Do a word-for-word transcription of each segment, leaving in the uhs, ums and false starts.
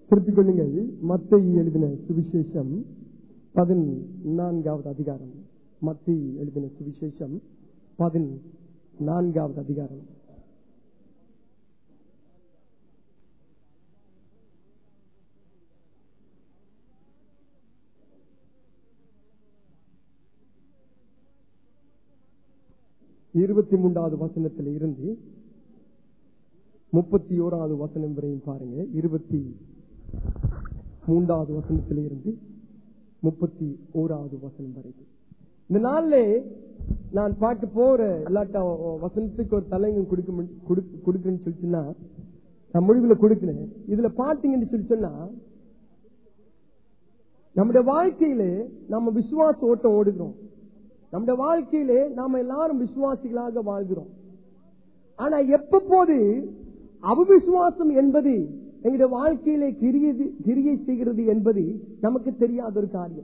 திருப்பிக் கொள்ளுங்கள். மத்தேயு எழுதின சுவிசேஷம் பதினான்காவது அதிகாரம். மத்தேயு எழுதின சுவிசேஷம் பதினான்காவது அதிகாரம். இருபத்தி மூன்றாவது வசனத்தில் இருந்து முப்பத்தி ஓராவது வசனம் வரையும் பாருங்க. இருபத்தி மூன்றாவது வசனத்தில் இருந்து முப்பத்தி ஓராவது வசனம் வரைக்கும். இந்த நாள்ல நான் பாட்டு போற இல்லாட்ட வசனத்துக்கு ஒரு தலைங்கம் கொடுக்குறேன்னு சொல்லிச்சுன்னா நான் முடிவுல கொடுக்கிறேன். இதுல பாத்தீங்கன்னு சொல்லி சொன்னா நம்முடைய வாழ்க்கையில நம்ம விசுவாச ஓட்டம் ஓடுகிறோம். நம்முடைய வாழ்க்கையிலே நாம எல்லாரும் விசுவாசிகளாக வாழ்கிறோம். ஆனா எப்ப போது அவிசுவாசம் என்பது எங்களுடைய வாழ்க்கையிலே கிரியை செய்கிறது என்பது நமக்கு தெரியாத ஒரு காரியம்.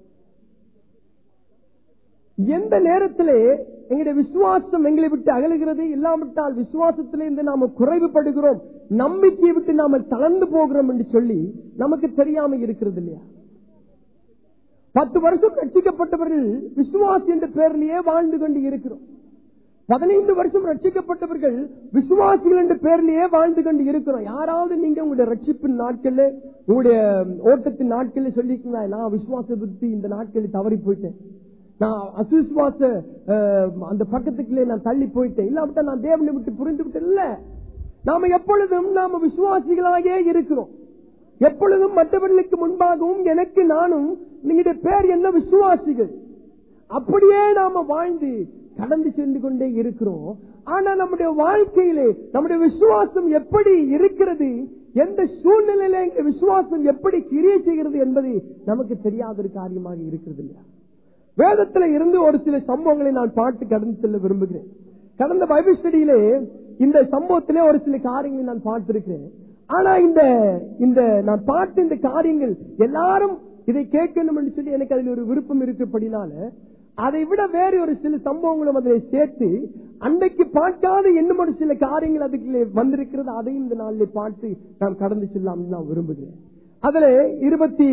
எந்த நேரத்திலே எங்களுடைய விசுவாசம் எங்களை விட்டு அகலுகிறது, இல்லாவிட்டால் விசுவாசத்திலிருந்து நாம குறைவுபடுகிறோம், நம்பிக்கையை விட்டு நாம தளர்ந்து போகிறோம் என்று சொல்லி நமக்கு தெரியாம இருக்கிறது இல்லையா? பத்து வருஷம் ரட்சிக்கப்பட்டவர்கள் விசுவாசி என்ற பெயரிலேயே வாழ்ந்து கொண்டு இருக்கிறோம். பதினைந்து வருஷம் ரட்சிக்கப்பட்டவர்கள் விசுவாசிகள் என்ற பெயரிலேயே வாழ்ந்து கொண்டு இருக்கிறோம். யாராவது நீங்க உங்களுடைய ரட்சிப்பின் நாட்கள்ல உங்களுடைய ஓட்டத்தின் நாட்கள்ல சொல்லிக்கீங்களா, நான் விசுவாச புத்தி இந்த நாட்களில் தவறி போயிட்டேன், நான் அசுவிசுவாச அந்த பக்கத்துக்குள்ளே நான் தள்ளி போயிட்டேன், இல்லாவிட்டா நான் தேவனை விட்டு புரிந்து விட்டேன்? இல்ல, நாம எப்பொழுதும் நாம விசுவாசிகளாகவே இருக்கிறோம். எப்பொழுதும் மற்றவர்களுக்கு முன்பாகவும் எனக்கு நானும் நீங்களுடைய பேர் என்ன விசுவாசிகள் அப்படியே நாம வாழ்ந்து கடந்து சென்று கொண்டே இருக்கிறோம். ஆனா நம்முடைய வாழ்க்கையிலே நம்முடைய விசுவாசம் எப்படி இருக்கிறது, எந்த சூழ்நிலையில எங்க விசுவாசம் எப்படி கிரியை செய்கிறது என்பது நமக்கு தெரியாத ஒரு காரியமாக இருக்கிறது இல்லையா? வேதத்துல இருந்து ஒரு சில சம்பவங்களை நான் பாட்டு கடந்து செல்ல விரும்புகிறேன். கடந்த பைபிள் ஸ்டடியிலே இந்த சம்பவத்திலே ஒரு சில காரியங்களை நான் பார்த்திருக்கிறேன். ஆனா இந்த இந்த நான் பார்த்த இந்த காரியங்கள் எல்லாரும் இதை கேட்கணும் என்று சொல்லி எனக்கு அதில் ஒரு விருப்பம் இருக்கப்படினால அதை விட வேறு ஒரு சில சம்பவங்களும் அதில் சேர்த்து அன்றைக்கு பார்க்காத இன்னும் ஒரு சில காரியங்கள் அதுக்குள்ளே வந்திருக்கிறது. அதையும் இந்த நாளிலே பார்த்து நாம் கடந்து செல்லாம் நான் விரும்புகிறேன். அதுல இருபத்தி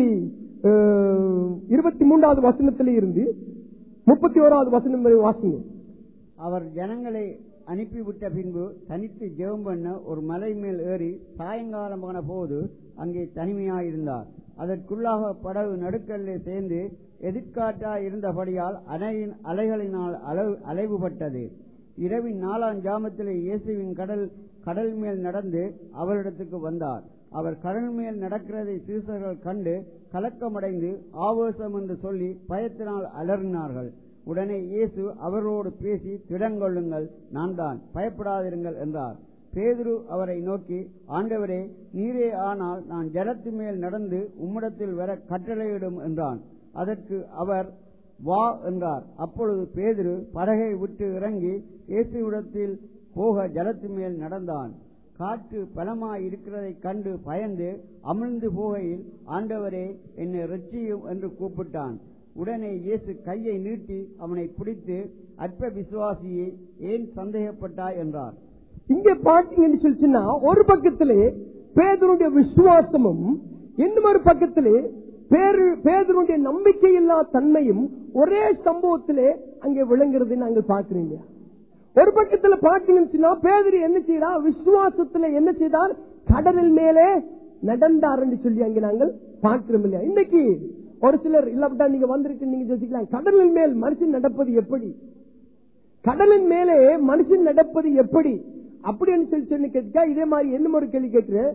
இருபத்தி மூன்றாவது வசனத்திலே இருந்து முப்பத்தி ஓராவது வசனம் வரை வாசிங்க. அவர் ஜனங்களை அனுப்பிவிட்ட பின்பு தனித்து ஜெபம் பண்ண ஒரு மலை மேல் ஏறி சாயங்காலமான போது அங்கே தனிமையாயிருந்தார். அதற்குள்ளாக படகு நடுக்கல்லே சேர்ந்து எதிர்காற்றாய் இருந்தபடியால் அணையின் அலைகளினால் அலைவுபட்டது. இரவின் நாலாம் ஜாமத்திலே இயேசுவின் கடல் கடல் மேல் நடந்து அவரிடத்துக்கு வந்தார். அவர் கடல் மேல் நடக்கிறதை சீசர்கள் கண்டு கலக்கமடைந்து ஆவேசம் என்று சொல்லி பயத்தினால் அலறினார்கள். உடனே இயேசு அவரோடு பேசி, திடங்கொள்ளுங்கள், நான் தான், பயப்படாதிருங்கள் என்றார். பேதுரு அவரை நோக்கி, ஆண்டவரே, நீரே ஆனால் நான் ஜலத்து மேல் நடந்து உம்மிடத்தில் வர கட்டளையிடும் என்றான். அதற்கு அவர், வா என்றார். அப்பொழுது பேதுரு படகை விட்டு இறங்கி இயேசுவிடத்தில் போக ஜலத்து மேல் நடந்தான். காற்று பலமாய் இருக்கிறதை கண்டு பயந்து அமிழ்ந்து போகையில், ஆண்டவரே, என்னை இரட்சியும் என்று கூப்பிட்டான். உடனே இயேசு கையை நீட்டி அவனை பிடித்து, அற்ப விசுவாசியை, ஏன் சந்தேகப்பட்டாய் என்றார். இங்கே பார்த்தீங்கன்னு சொல்லிச்சுன்னா ஒரு பக்கத்திலே பேதுருடைய விசுவாசமும் இன்னொரு பக்கத்திலே பேதுருடைய நம்பிக்கையில்லா தன்மையும் ஒரே சம்பவத்திலே அங்கே விளங்குறது நாங்கள் பார்க்கிறீங்க. ஒரு பக்கத்துல பார்த்தீங்கன்னா பேதுரு என்ன செய்தார், விசுவாசத்துல என்ன செய்தார், கடலில் மேலே நடந்தார் என்று சொல்லி அங்கே நாங்கள் பார்க்கிறோம் இல்லையா? இன்னைக்கு ஒரு சிலர் இல்லாவிட்டா நீங்க வந்திருக்கு, நீங்க யோசிக்கலாம், கடலின் மேல் மனுஷன் நடப்பது எப்படி, கடலின் மேலே மனுஷன் நடப்பது எப்படி அப்படின்னு சொல்லி சொல்லி கேட்க, இதே மாதிரி என்ன ஒரு கேள்வி கேட்கிறேன்.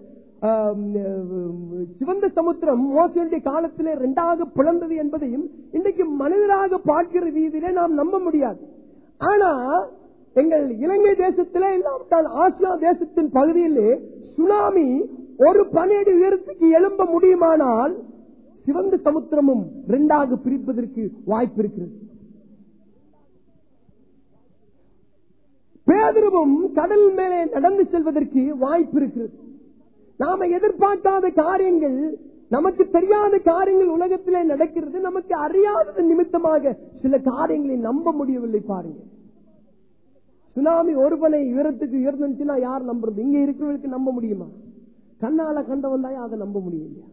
சிவந்த சமுத்திரம் மோசையுடைய காலத்திலே இரண்டாக பிளந்தது என்பதையும் இன்றைக்கு மனிதராக பார்க்கிற ரீதியிலே நாம் நம்ப முடியாது. ஆனா எங்கள் இலங்கை தேசத்திலே இல்லாவிட்டால் ஆசியா தேசத்தின் பகுதியிலே சுனாமி ஒரு பன்னெண்டு உயரத்துக்கு எழும்ப முடியுமானால் சிவந்த சமுத்திரமும் இரண்டாக பிரிப்பதற்கு வாய்ப்பு இருக்கிறது. பேதுருவும் கடல் மேலே நடந்து செல்வதற்கு வாய்ப்பு இருக்கிறது. நாம எதிர்பார்க்காத காரியங்கள், நமக்கு தெரியாத காரியங்கள் உலகத்திலே நடக்கிறது. நமக்கு அறியாதது நிமித்தமாக சில காரியங்களை நம்ப முடியவில்லை. பாருங்க, சுனாமி ஒருவனை உயரத்துக்கு உயர்ந்துச்சுன்னா யார் நம்புறது? இங்க இருக்கிறவர்களுக்கு நம்ப முடியுமா? கண்ணால கண்டவன் தான் அதை நம்ப முடியும் இல்லையா?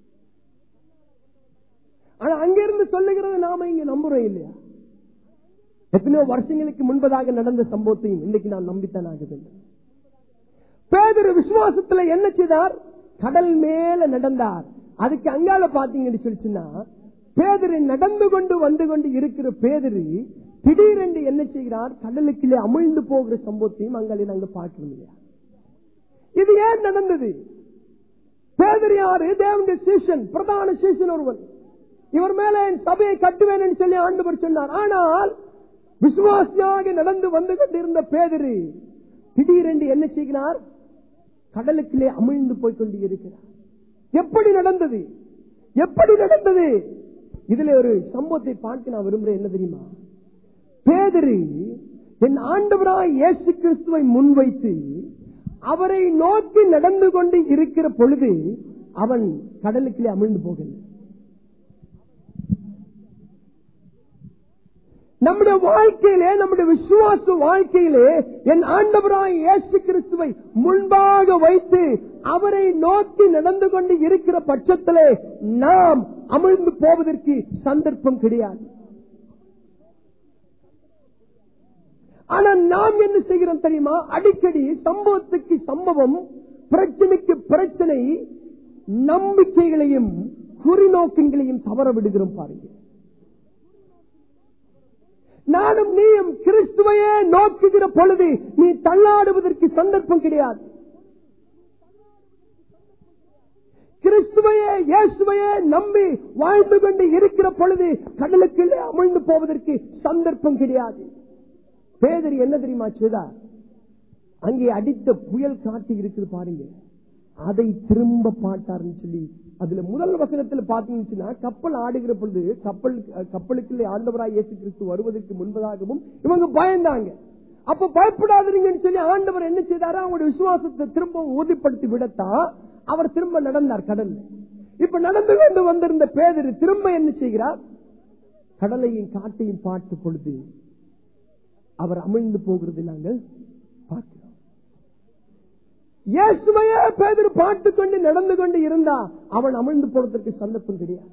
ஆனா அங்கிருந்து சொல்லுகிறது நாம இங்க நம்புறோம் இல்லையா? எத்தனையோ வருஷங்களுக்கு முன்பதாக நடந்த சம்பவத்தையும் இன்னைக்கு நான் நம்பித்தான் ஆக வேண்டும். பேதுரு விசுவாசத்துல என்ன செய்தார்? கடல் மேல நடந்தார். அதுக்கு அங்கால பாத்தீங்கன்னு சொல்லிச்சுன்னா, பேதுரு நடந்து கொண்டு வந்து கொண்டு இருக்கிற பேதுரு திடீரென்று என்ன செய்கிறார்? கடலுக்குள்ளே அமிழ்ந்து போகிற சம்பவத்தையும் அங்காலே நாங்க பார்க்கிறோம் இல்லையா? இது ஏன் நடந்தது? பேதுரு யாரு? தேவனுடைய சீஷன், பிரதான சீஷன் ஒருவன். இவர் மேல என் சபையை கட்டுவேன் என்று சொல்லி ஆண்டவர் சொன்னார். ஆனால் விசுவாசியாக நடந்து வந்து கொண்டிருந்த பேதுரு திடீரென்று என்ன செய்கிறார்? கடலுக்குள்ளே அமிழ்ந்து போய்கொண்டு இருக்கிறார். எப்படி நடந்தது? எப்படி நடந்தது? இதுல ஒரு சம்பவத்தை பார்க்க நான் விரும்புறேன். என்ன தெரியுமா? பேதுரு என் ஆண்டவராய் இயேசு கிறிஸ்துவை முன்வைத்து அவரை நோக்கி நடந்து கொண்டு இருக்கிற பொழுது அவன் கடலுக்குள்ளே அமிழ்ந்து போகல. நம்முடைய வாழ்க்கையிலே, நம்முடைய விசுவாச வாழ்க்கையிலே என் ஆண்டவராய் இயேசு கிறிஸ்துவை முன்பாக வைத்து அவரை நோக்கி நடந்து கொண்டு இருக்கிற பட்சத்திலே நாம் அமிழ்ந்து போவதற்கு சந்தர்ப்பம் கிடையாது. ஆனா நாம் என்ன செய்கிறோம் தெரியுமா? அடிக்கடி சம்பவத்துக்கு சம்பவம், பிரச்சனைக்கு பிரச்சனை, நம்பிக்கைகளையும் குறிநோக்கங்களையும் தவற விடுகிறோம். பாருங்க, நானும் நீயும் கிறிஸ்துவையே நோக்குகிற பொழுது நீ தள்ளாடுவதற்கு சந்தர்ப்பம் கிடையாது. கிறிஸ்துவையே இயேசுவையே நம்பி வாழ்ந்து கொண்டு இருக்கிற பொழுது கடலுக்குள்ளே அமிழ்ந்து போவதற்கு சந்தர்ப்பம் கிடையாது. பேதுரு என்ன தெரியுமா செய்தார்? அங்கே அடித்த புயல் காட்டி இருக்குது பாருங்க, அதை திரும்ப பாட்டார்னு சொல்லி அதுல முதல் வசனத்தில் பாத்தீங்கன்னா, கப்பல் ஆடுகிற பொழுது கப்பல் கப்பலுக்குள்ளே ஆண்டவராய் இயேசு கிறிஸ்து வருவதற்கு முன்பதாகவும் இவங்க பயந்தாங்க. அப்ப பயப்படாதீங்கன்னு சொல்லி ஆண்டவர் என்ன செய்தாரா? அவங்களுடைய விசுவாசத்தை திரும்ப உறுதிப்படுத்தி விடத்தா அவர் திரும்ப நடந்தார் கடல்ல. இப்ப நடந்து கொண்டு வந்திருந்த பேதுரு திரும்ப என்ன செய்கிறார்? கடலையும் காட்டையும் பார்த்த பொழுது அவர் அமிழ்ந்து போகிறது நாங்கள் பார்க்கிறோம். இயேசுவையே பேதுரு பார்த்து கொண்டு நடந்து கொண்டு இருந்தா அவன் அமிழ்ந்து போறதற்கு சந்தர்ப்பம் கிடையாது.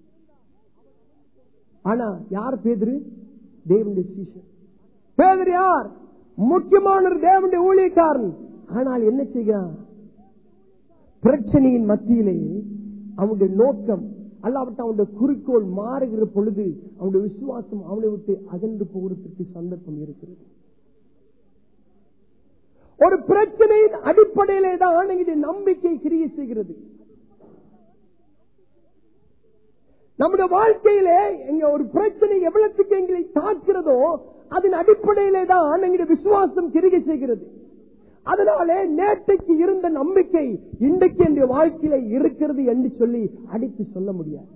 ஆனா யார் பேதுரு? தேவனுடைய சீஷன். பேதுரு யார்? முக்கியமான ஒரு தேவனுடைய ஊழியக்காரன். ஆனால் என்ன செய்கிறான்? பிரச்சனையின் மத்தியிலே அவனுடைய நோக்கம் அல்லாவிட்டு அவனுடைய குறிக்கோள் மாறுகிற பொழுது அவனுடைய விசுவாசம் அவனை விட்டு அகன்று போகிறதுக்கு சந்தர்ப்பம் இருக்கிறது. ஒரு பிரச்சனையின் அடிப்படையிலே தான் இது நம்பிக்கை கிரியை செய்கிறது. நம்முடைய வாழ்க்கையிலே எங்க ஒரு பிரச்சனை எவ்வளவுக்கு எங்களை தாக்கிறதோ அதன் அடிப்படையிலே தான் எங்களுடைய விசுவாசம் கிரியை செய்கிறது. அதனாலே நேற்றைக்கு இருந்த நம்பிக்கை இன்றைக்கு என்ற வாழ்க்கையில இருக்கிறது என்று சொல்லி அடித்து சொல்ல முடியாது.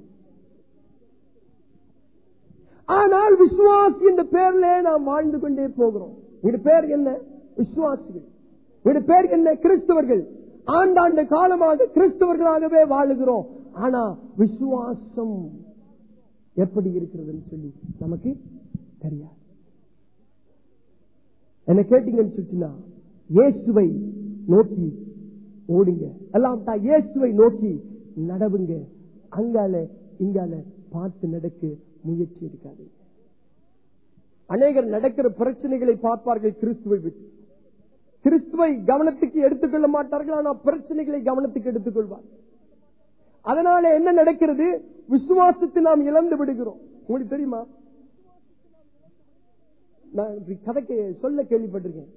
ஆனால் விசுவாசி என்ற பேர்ல நாம் வாழ்ந்து கொண்டே போகிறோம். இது பேர் என்ன? விசுவாசிகள். இது பேர் என்ன? கிறிஸ்தவர்கள். ஆண்டாண்டு காலமாக கிறிஸ்தவர்களாகவே வாழுகிறோம். ஆனா விசுவாசம் எப்படி இருக்கிறதுன்னு சொல்லி நமக்கு தெரியாது. என்ன கேட்டீங்கன்னு சொல்லிச்சுன்னா, இயேசுவை நோக்கி ஓடுங்க, எல்லாம் இயேசுவை நோக்கி நடவுங்க. அங்கால இங்கால பார்த்து நடக்க முயற்சி இருக்காது. அநேகர் நடக்கிற பிரச்சனைகளை பார்ப்பார்கள் கிறிஸ்துவை விட்டு. கிறிஸ்துவை கவனத்துக்கு எடுத்துக்கொள்ள மாட்டார்கள். ஆனால் பிரச்சனைகளை கவனத்துக்கு எடுத்துக்கொள்வார்கள். அதனால என்ன நடக்கிறது? விசுவாசத்தை நாம் இழந்து விடுகிறோம். உங்களுக்கு தெரியுமா? நான் கதைக்கு சொல்ல கேள்விப்பட்டிருக்கேன்.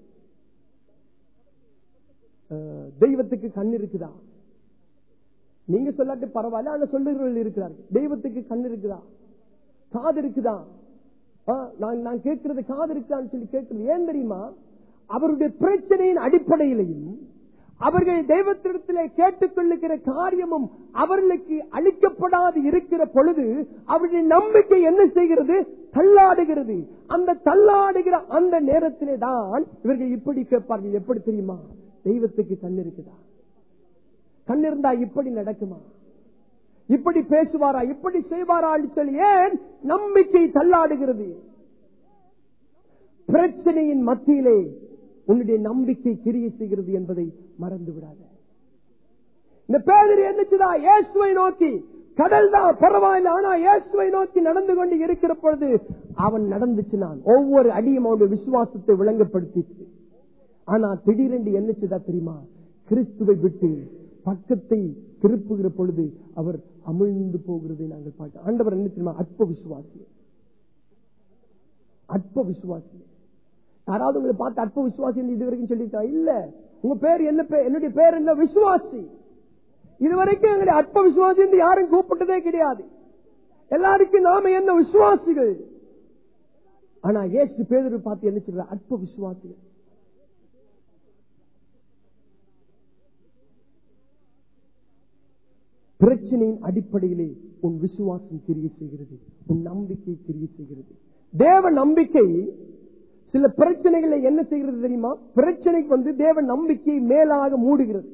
தெய்வத்துக்கு கண் இருக்குதா? நீங்க சொல்லாட்டு பரவாயில்ல, ஆனா சொல்லுகிறவர்கள் இருக்கிறார்கள். தெய்வத்துக்கு கண் இருக்குதா? காது இருக்குதா? நான் கேட்கிறது காது இருக்குதான்னு சொல்லி கேட்கிறது ஏன் தெரியுமா? அவருடைய பிரச்சனையின் அடிப்படையிலையும் அவர்கள் தெய்வத்திடத்திலே கேட்டுக்கொள்ளுகிற காரியமும் அவர்களுக்கு அளிக்கப்படாது இருக்கிற பொழுது அவருடைய நம்பிக்கை என்ன செய்கிறது? தள்ளாடுகிறது. அந்த தள்ளாடுகிற அந்த நேரத்திலே தான் இவர்கள் இப்படி கேட்பார்கள். எப்படி தெரியுமா? தெய்வத்துக்கு கண் இருக்குதா? கண் இருந்தா இப்படி நடக்குமா? இப்படி பேசுவாரா? இப்படி செய்வாரா? சொல்லி ஏன் நம்பிக்கை தள்ளாடுகிறது? பிரச்சனையின் மத்தியிலே உன்னுடைய நம்பிக்கை கிரியை செய்கிறது என்பதை மறந்து விடாத. இந்த பேதுரு என்னச்சுதா இயேசுவை நோக்கி, கடல் தான் பரவாயில்ல, ஆனா இயேசுவை நோக்கி நடந்து கொண்டு இருக்கிற பொழுது அவன் நடந்துச்சு. நான் ஒவ்வொரு அடியும் அவனுடைய விசுவாசத்தை விளங்கப்படுத்திச்சு. ஆனா திடீரென்று என்னச்சுதா தெரியுமா, கிறிஸ்துவை விட்டு பக்கத்தை திருப்புகிற பொழுது அவர் அமிழ்ந்து போகிறதை நாங்கள் பார்க்க. ஆண்டவர் என்ன தெரியுமா, அற்ப விசுவாசி, அற்ப விசுவாசி. யாராவது உங்களை பார்த்து அற்ப விசுவாசி இது வரைக்கும் சொல்லிட்டா? இல்ல. உங்க பேர் என்ன? என்னுடைய பேர் என்ன? விசுவாசி. இதுவரைக்கும் எங்களுடைய அற்ப விசுவாசி என்று யாரும் கூப்பிட்டதே கிடையாது. எல்லாருக்கும் நாம என்ன? விசுவாசிகள். ஆனா இயேசு பேதுரு பார்த்து என்ன சொல்ற? அற்ப விசுவாசிகள். பிரச்சனையின் அடிப்படையிலே உன் விசுவாசம் கிரியை செய்கிறது, உன் நம்பிக்கை கிரியை செய்கிறது. தேவ நம்பிக்கை சில பிரச்சனைகளை என்ன செய்கிறது தெரியுமா? பிரச்சனைக்கு வந்து தேவ நம்பிக்கை மேலாக மூடுகிறது.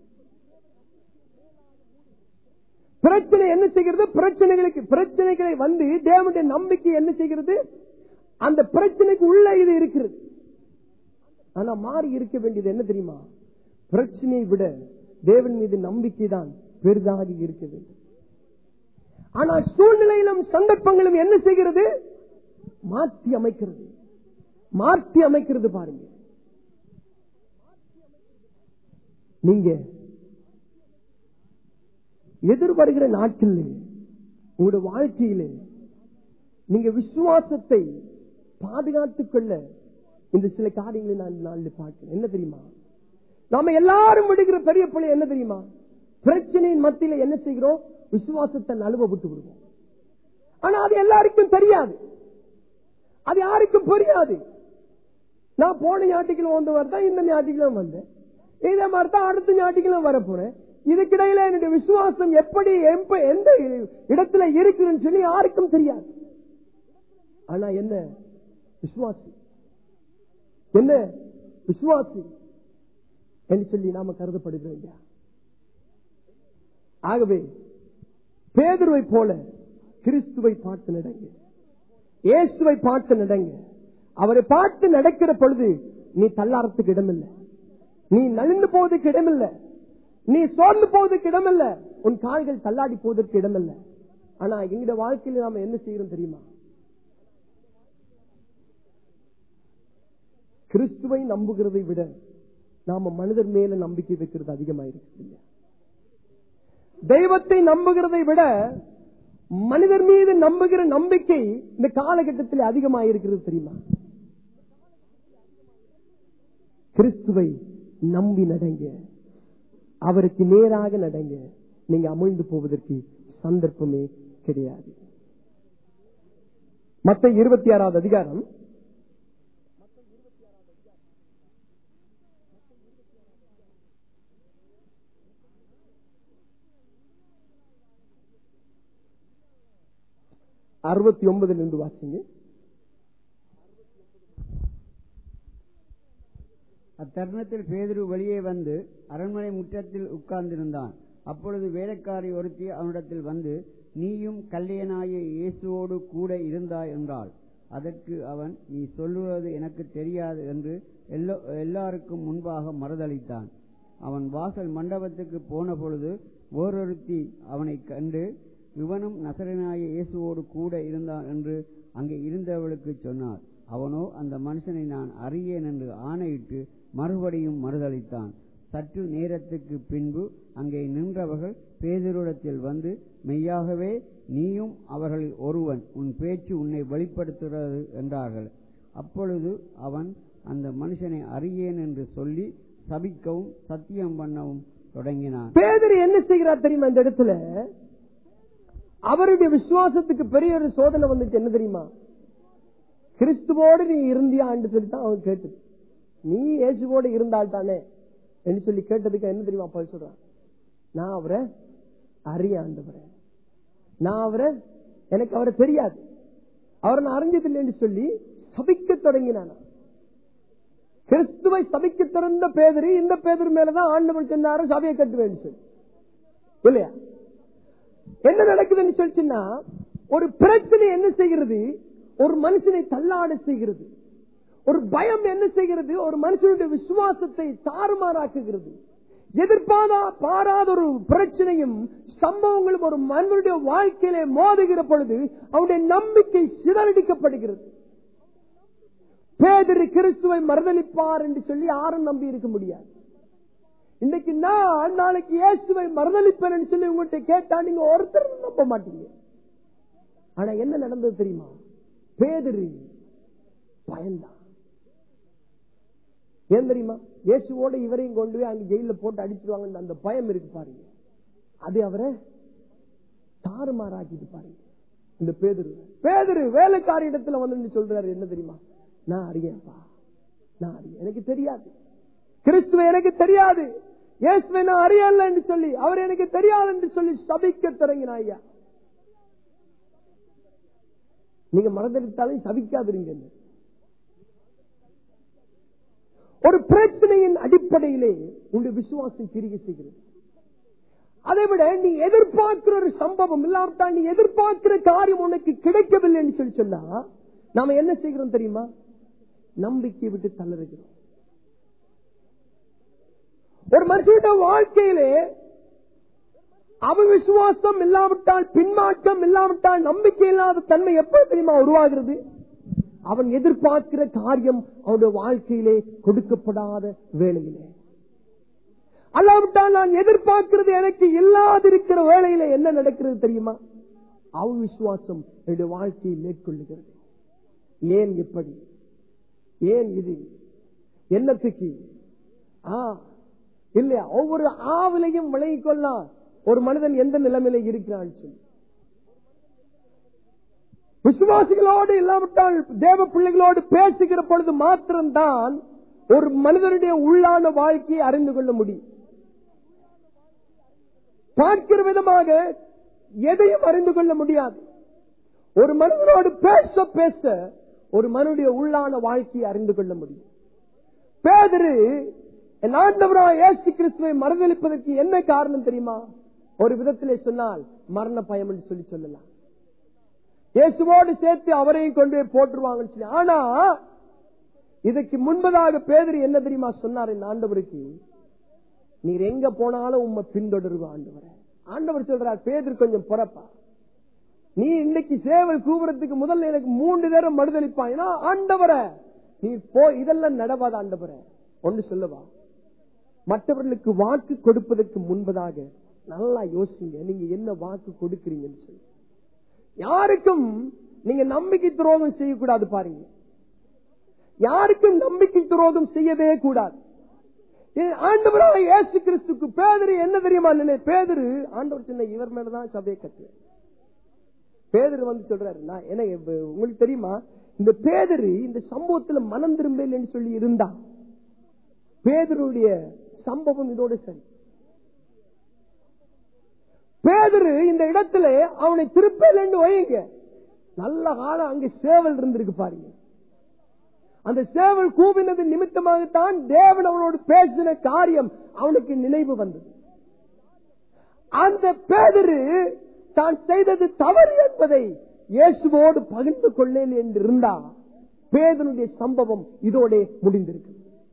பிரச்சனை என்ன செய்கிறது? பிரச்சனைகளுக்கு பிரச்சனைகளை வந்து தேவனுடைய நம்பிக்கை என்ன செய்கிறது? அந்த பிரச்சனைக்கு உள்ள இது இருக்கிறது. ஆனா மாறி இருக்க வேண்டியது என்ன தெரியுமா? பிரச்சனையை விட தேவன் மீது நம்பிக்கை தான் பெரிதாக இருக்க வேண்டும். ஆனா சூழ்நிலையிலும் சந்தர்ப்பங்களும் என்ன செய்கிறது? மாற்றி அமைக்கிறது, மாற்றி அமைக்கிறது. பாருங்க, நீங்க எதிர்வருகிற நாட்கள் உங்களுடைய வாழ்க்கையில நீங்க விசுவாசத்தை பாதுகாத்துக் கொள்ள இந்த சில காரியங்களை நான் நாளில் பார்க்கிறேன். என்ன தெரியுமா? நாம எல்லாரும் விடுகிற பெரிய பிள்ளை என்ன தெரியுமா? பிரச்சனையின் மத்தியில என்ன செய்கிறோம்? விசுவாசத்தை நழுவ விட்டு விடுவோம். ஆனா அது எல்லாருக்கும் தெரியாது, அது யாருக்கும் புரியாது. நான் போன ஞாயிற்றுக்கிழமை வந்த மாதிரி தான் இந்த ஞாயிற்றுக்கிழமை வந்தேன், இதே மாதிரி தான் அடுத்த ஞாயிற்றுக்கிழமை வரப்போறேன். இதுக்கிடையில என்னுடைய விசுவாசம் எப்படி எந்த இடத்துல இருக்குன்னு சொல்லி யாருக்கும் தெரியாது. ஆனா என்ன விசுவாசி, என்ன விசுவாசி என்று சொல்லி நாம கருதப்படுகிறோம் இல்லையா? ஆகவே பேதுருவை போல கிறிஸ்துவை பார்த்து நடங்க, இயேசுவை பார்த்து நடங்க. அவரை பார்த்து நடக்கிற பொழுது நீ தள்ளாரத்துக்கு இடமில்லை, நீ நலிந்து போவதற்கு இடமில்லை, நீ சோர்ந்து போவதற்கு இடமில்ல, உன் கால்கள் தள்ளாடி போவதற்கு இடமில்ல. ஆனா எங்க வாழ்க்கையில நாம என்ன செய்யறோம் தெரியுமா? கிறிஸ்துவை நம்புகிறதை விட நாம மனிதர் மேல நம்பிக்கை வைக்கிறது அதிகமாயிருக்கு இல்லையா? தெய்வத்தை நம்புகிறதை விட மனிதர் மீது நம்புகிற நம்பிக்கை இந்த காலகட்டத்தில் அதிகமாயிருக்கிறது தெரியுமா? கிறிஸ்துவை நம்பி நடங்க, அவருக்கு நேராக நடங்க, நீங்க அமிழ்ந்து போவதற்கு சந்தர்ப்பமே கிடையாது. மத்தேயு இருபத்தி ஆறாவது அதிகாரம் அறுபத்தி ஒன்பதுல இருந்து வாசிங்க. அத்தருணத்தில் பேதுரு வெளியே வந்து அரண்மனை முற்றத்தில் உட்கார்ந்திருந்தான். அப்பொழுது வேலைக்காரி ஒருத்தி அவனிடத்தில் வந்து, நீயும் கல்லேயனாகிய இயேசுவோடு கூட இருந்தாய் என்றாள். அதற்கு அவன், நீ சொல்லுவது எனக்கு தெரியாது என்று எல்லாருக்கும் முன்பாக மறுதளித்தான். அவன் வாசல் மண்டபத்துக்கு போன பொழுது ஓரொருத்தி அவனை கண்டு, இவனும் நசரேயனாகிய இயேசுவோடு கூட இருந்தான் என்று அங்கே இருந்தவளுக்கு சொன்னார். அவனோ அந்த மனுஷனை நான் அறியேன் என்று ஆணையிட்டு மறுபடியும் மறுதளித்தான். சற்று நேரத்துக்கு பின்பு அங்கே நின்றவர்கள் பேதுருவிடத்தில் வந்து, மெய்யாகவே நீயும் அவர்களில் ஒருவன், உன் பேச்சு உன்னை வெளிப்படுத்துகிறது என்றார்கள். அப்பொழுது அவன் அந்த மனுஷனை அறியேன் என்று சொல்லி சபிக்கவும் சத்தியம் பண்ணவும் தொடங்கினான். பேதுரு என்ன செய்கிறார் தெரியுமா? இந்த இடத்துல அவருடைய விசுவாசத்துக்கு பெரிய ஒரு சோதனை வந்துட்டு என்ன தெரியுமா? கிறிஸ்துவோடு நீ இருந்தியா என்று சொல்லித்தான் அவன் கேட்டது. நீ இயேசுவோடு இருந்தால் தானே என்று சொல்லி கேட்டதுக்கு என்ன தெரியுமா அப்ப சொல்றான்? நான் அவரை அறிய ஆண்டவரே, நான் அவரை எனக்கு அவரை தெரியாது, அவரை நான் அறிஞ்சதில்லை என்று சொல்லி சபிக்க தொடங்கினான். கிறிஸ்துவை சபிக்க திறந்த பேதுரு, இந்த பேதுரு மேலதான் ஆண்டவர் சொன்னாரு சபையை கட்டுவேன்னு சொல்லி இல்லையா? என்ன நடக்குதுன்னு சொல்லிச்சுன்னா, ஒரு பிரச்சனை என்ன செய்கிறது? ஒரு மனுஷனை தள்ளாட செய்கிறது. ஒரு பயம் என்ன செய்கிறது? ஒரு மனுஷனுடைய விசுவாசத்தை தாறுமாறாக்குகிறது. எதிர்பாரா பாராத ஒரு பிரச்சனையும் சம்பவங்களும் ஒரு மனிதனுடைய வாழ்க்கையிலே மோதுகிற பொழுது அவனுடைய நம்பிக்கை சிதறடிக்கப்படுகிறது. பேதுரு கிறிஸ்துவை மறுதலிப்பார் என்று சொல்லி யாரும் நம்பி இருக்க முடியாது. இன்னைக்கு நான் நாளைக்கு இயேசுவை மறுதலிப்பேன் என்று சொல்லி உங்கள்கிட்ட கேட்டா நீங்க ஒருத்தர் நம்ப மாட்டீங்க. ஆனா என்ன நடந்தது தெரியுமா? பேதுரு பயந்தான். ஏன் தெரியுமா? இயேசுவோட இவரையும் கொண்டு போய் அங்க ஜெயில போட்டு அடிச்சிருவாங்க அந்த பயம் இருக்கு பாருங்க. அது அவரை தாறுமாறாக்கிட்டு பாருங்க. இந்த பேதுரு பேதுரு வேலைக்கார இடத்துல வந்து சொல்றாரு என்ன தெரியுமா? நான் அறியப்பா, நான் அறிய, எனக்கு தெரியாது, கிறிஸ்துவ எனக்கு தெரியாது, இயேசுவை நான் அறியல என்று சொல்லி அவர் எனக்கு தெரியாது என்று சொல்லி சபிக்க தொடங்கினா. ஐயா, நீங்க மறந்துட்டாலும் சபிக்காதிருங்க. ஒரு பிரச்சனையின் அடிப்படையிலே உங்களுடைய விசுவாசம் கிரியை செய்கிறது. அதை விட நீ எதிர்பார்க்கிற ஒரு சம்பவம் இல்லாவிட்டால் நீ எதிர்பார்க்கிற காரியம் உனக்கு கிடைக்கவில்லை என்று சொல்லி சொன்னா நாம என்ன செய்கிறோம் தெரியுமா? நம்பிக்கையை விட்டு தளருகிறோம். ஒரு மனுஷனுடைய வாழ்க்கையிலே அவிசுவாசம் இல்லாவிட்டால், பின்மாற்றம் இல்லாவிட்டால், நம்பிக்கை இல்லாத தன்மை எப்ப தெரியுமா உருவாகிறது? அவன் எதிர்பார்க்கிற காரியம் அவனுடைய வாழ்க்கையிலே கொடுக்கப்படாத வேளையிலே, அல்லாவிட்டால் நான் எதிர்பார்க்கிறது எனக்கு இல்லாதிருக்கிற வேளையிலே என்ன நடக்கிறது தெரியுமா? அவிசுவாசம் என்னுடைய வாழ்க்கையை மேற்கொள்ளுகிறது. ஏன் இப்படி? ஏன் இது? என்னத்துக்கு? ஆ இல்லையா? ஒவ்வொரு ஆவிலையும் விலகிக் கொள்ளலாம் ஒரு மனிதன் எந்த நிலைமையில இருக்கிறான் சொல்லி. விசுவாசிகளோடு இல்லாவிட்டால் தேவ பிள்ளைகளோடு பேசுகிற பொழுது மாத்திரம்தான் ஒரு மனிதனுடைய உள்ளான வாழ்க்கையை அறிந்து கொள்ள முடியும். பார்க்கிற விதமாக எதையும் அறிந்து கொள்ள முடியாது. ஒரு மனிதனோடு பேச பேச ஒரு மனிதனுடைய உள்ளான வாழ்க்கையை அறிந்து கொள்ள முடியும். பேதுரு என் ஆண்டவராகிய இயேசு கிறிஸ்துவை மறுதலிப்பதற்கு என்ன காரணம் தெரியுமா? ஒரு விதத்திலே சொன்னால் மரண பயம் என்று சொல்லி சொல்லலாம். இயேசுவோடு சேர்த்து அவரையும் கொண்டு போய் போட்டுருவாங்கன்னு சொல்லி. ஆனா இதற்கு முன்பதாக பேதுரு என்ன தெரியுமா சொன்னார்? என் ஆண்டவருக்கு, நீர் எங்க போனாலும் உம்மை பின்தொடருவ ஆண்டவரே. ஆண்டவர் சொல்றார், பேதுரு கொஞ்சம் பொறப்பா, நீ இன்னைக்கு சேவல் கூவுறதுக்கு முதல்ல எனக்கு மூன்று நேரம் மறுதலிப்பான். ஏன்னா ஆண்டவரே நீ போ, இதெல்லாம் நடவாத ஆண்டவரே. ஒன்று சொல்லவா, மற்றவர்களுக்கு வாக்கு கொடுப்பதற்கு முன்பதாக நல்லா யோசிங்க, நீங்க என்ன வாக்கு கொடுக்கிறீங்கன்னு சொல்லி. யாருக்கும் நீங்க நம்பிக்கை துரோகம் செய்யக்கூடாது. பாருங்க, யாருக்கும் நம்பிக்கை துரோகம் செய்யவே கூடாது. ஆண்டவராகிய இயேசு கிறிஸ்துக்கு பேதுரு என்ன தெரியுமா? பேதுரு ஆண்டவர் சொன்ன இவர் மேலதான் சபையை கட்டுவேன். பேதுரு வந்து சொல்றாரு, நான் என்ன உங்களுக்கு தெரியுமா, இந்த பேதுரு இந்த சம்பவத்துல மனம் திரும்பலன்னு சொல்லி இருந்தா பேதுருடைய சம்பவம் இதோட சரி. பேதுரு இந்த இடத்துல அவனை திருப்பல வைங்க, நல்ல காலம் அங்க சேவல் இருந்திருக்கு பாருங்க. அந்த சேவல் கூவினது நிமித்தமாகத்தான் தேவன் அவனோடு பேசின காரியம் அவனுக்கு நினைவு வந்தது. அந்த பேதுரு தான் செய்தது தவறு என்பதை இயேசுவோடு பகிர்ந்து கொள்ளேன் என்று இருந்தா பேதுருடைய சம்பவம் இதோட முடிந்திருக்கு.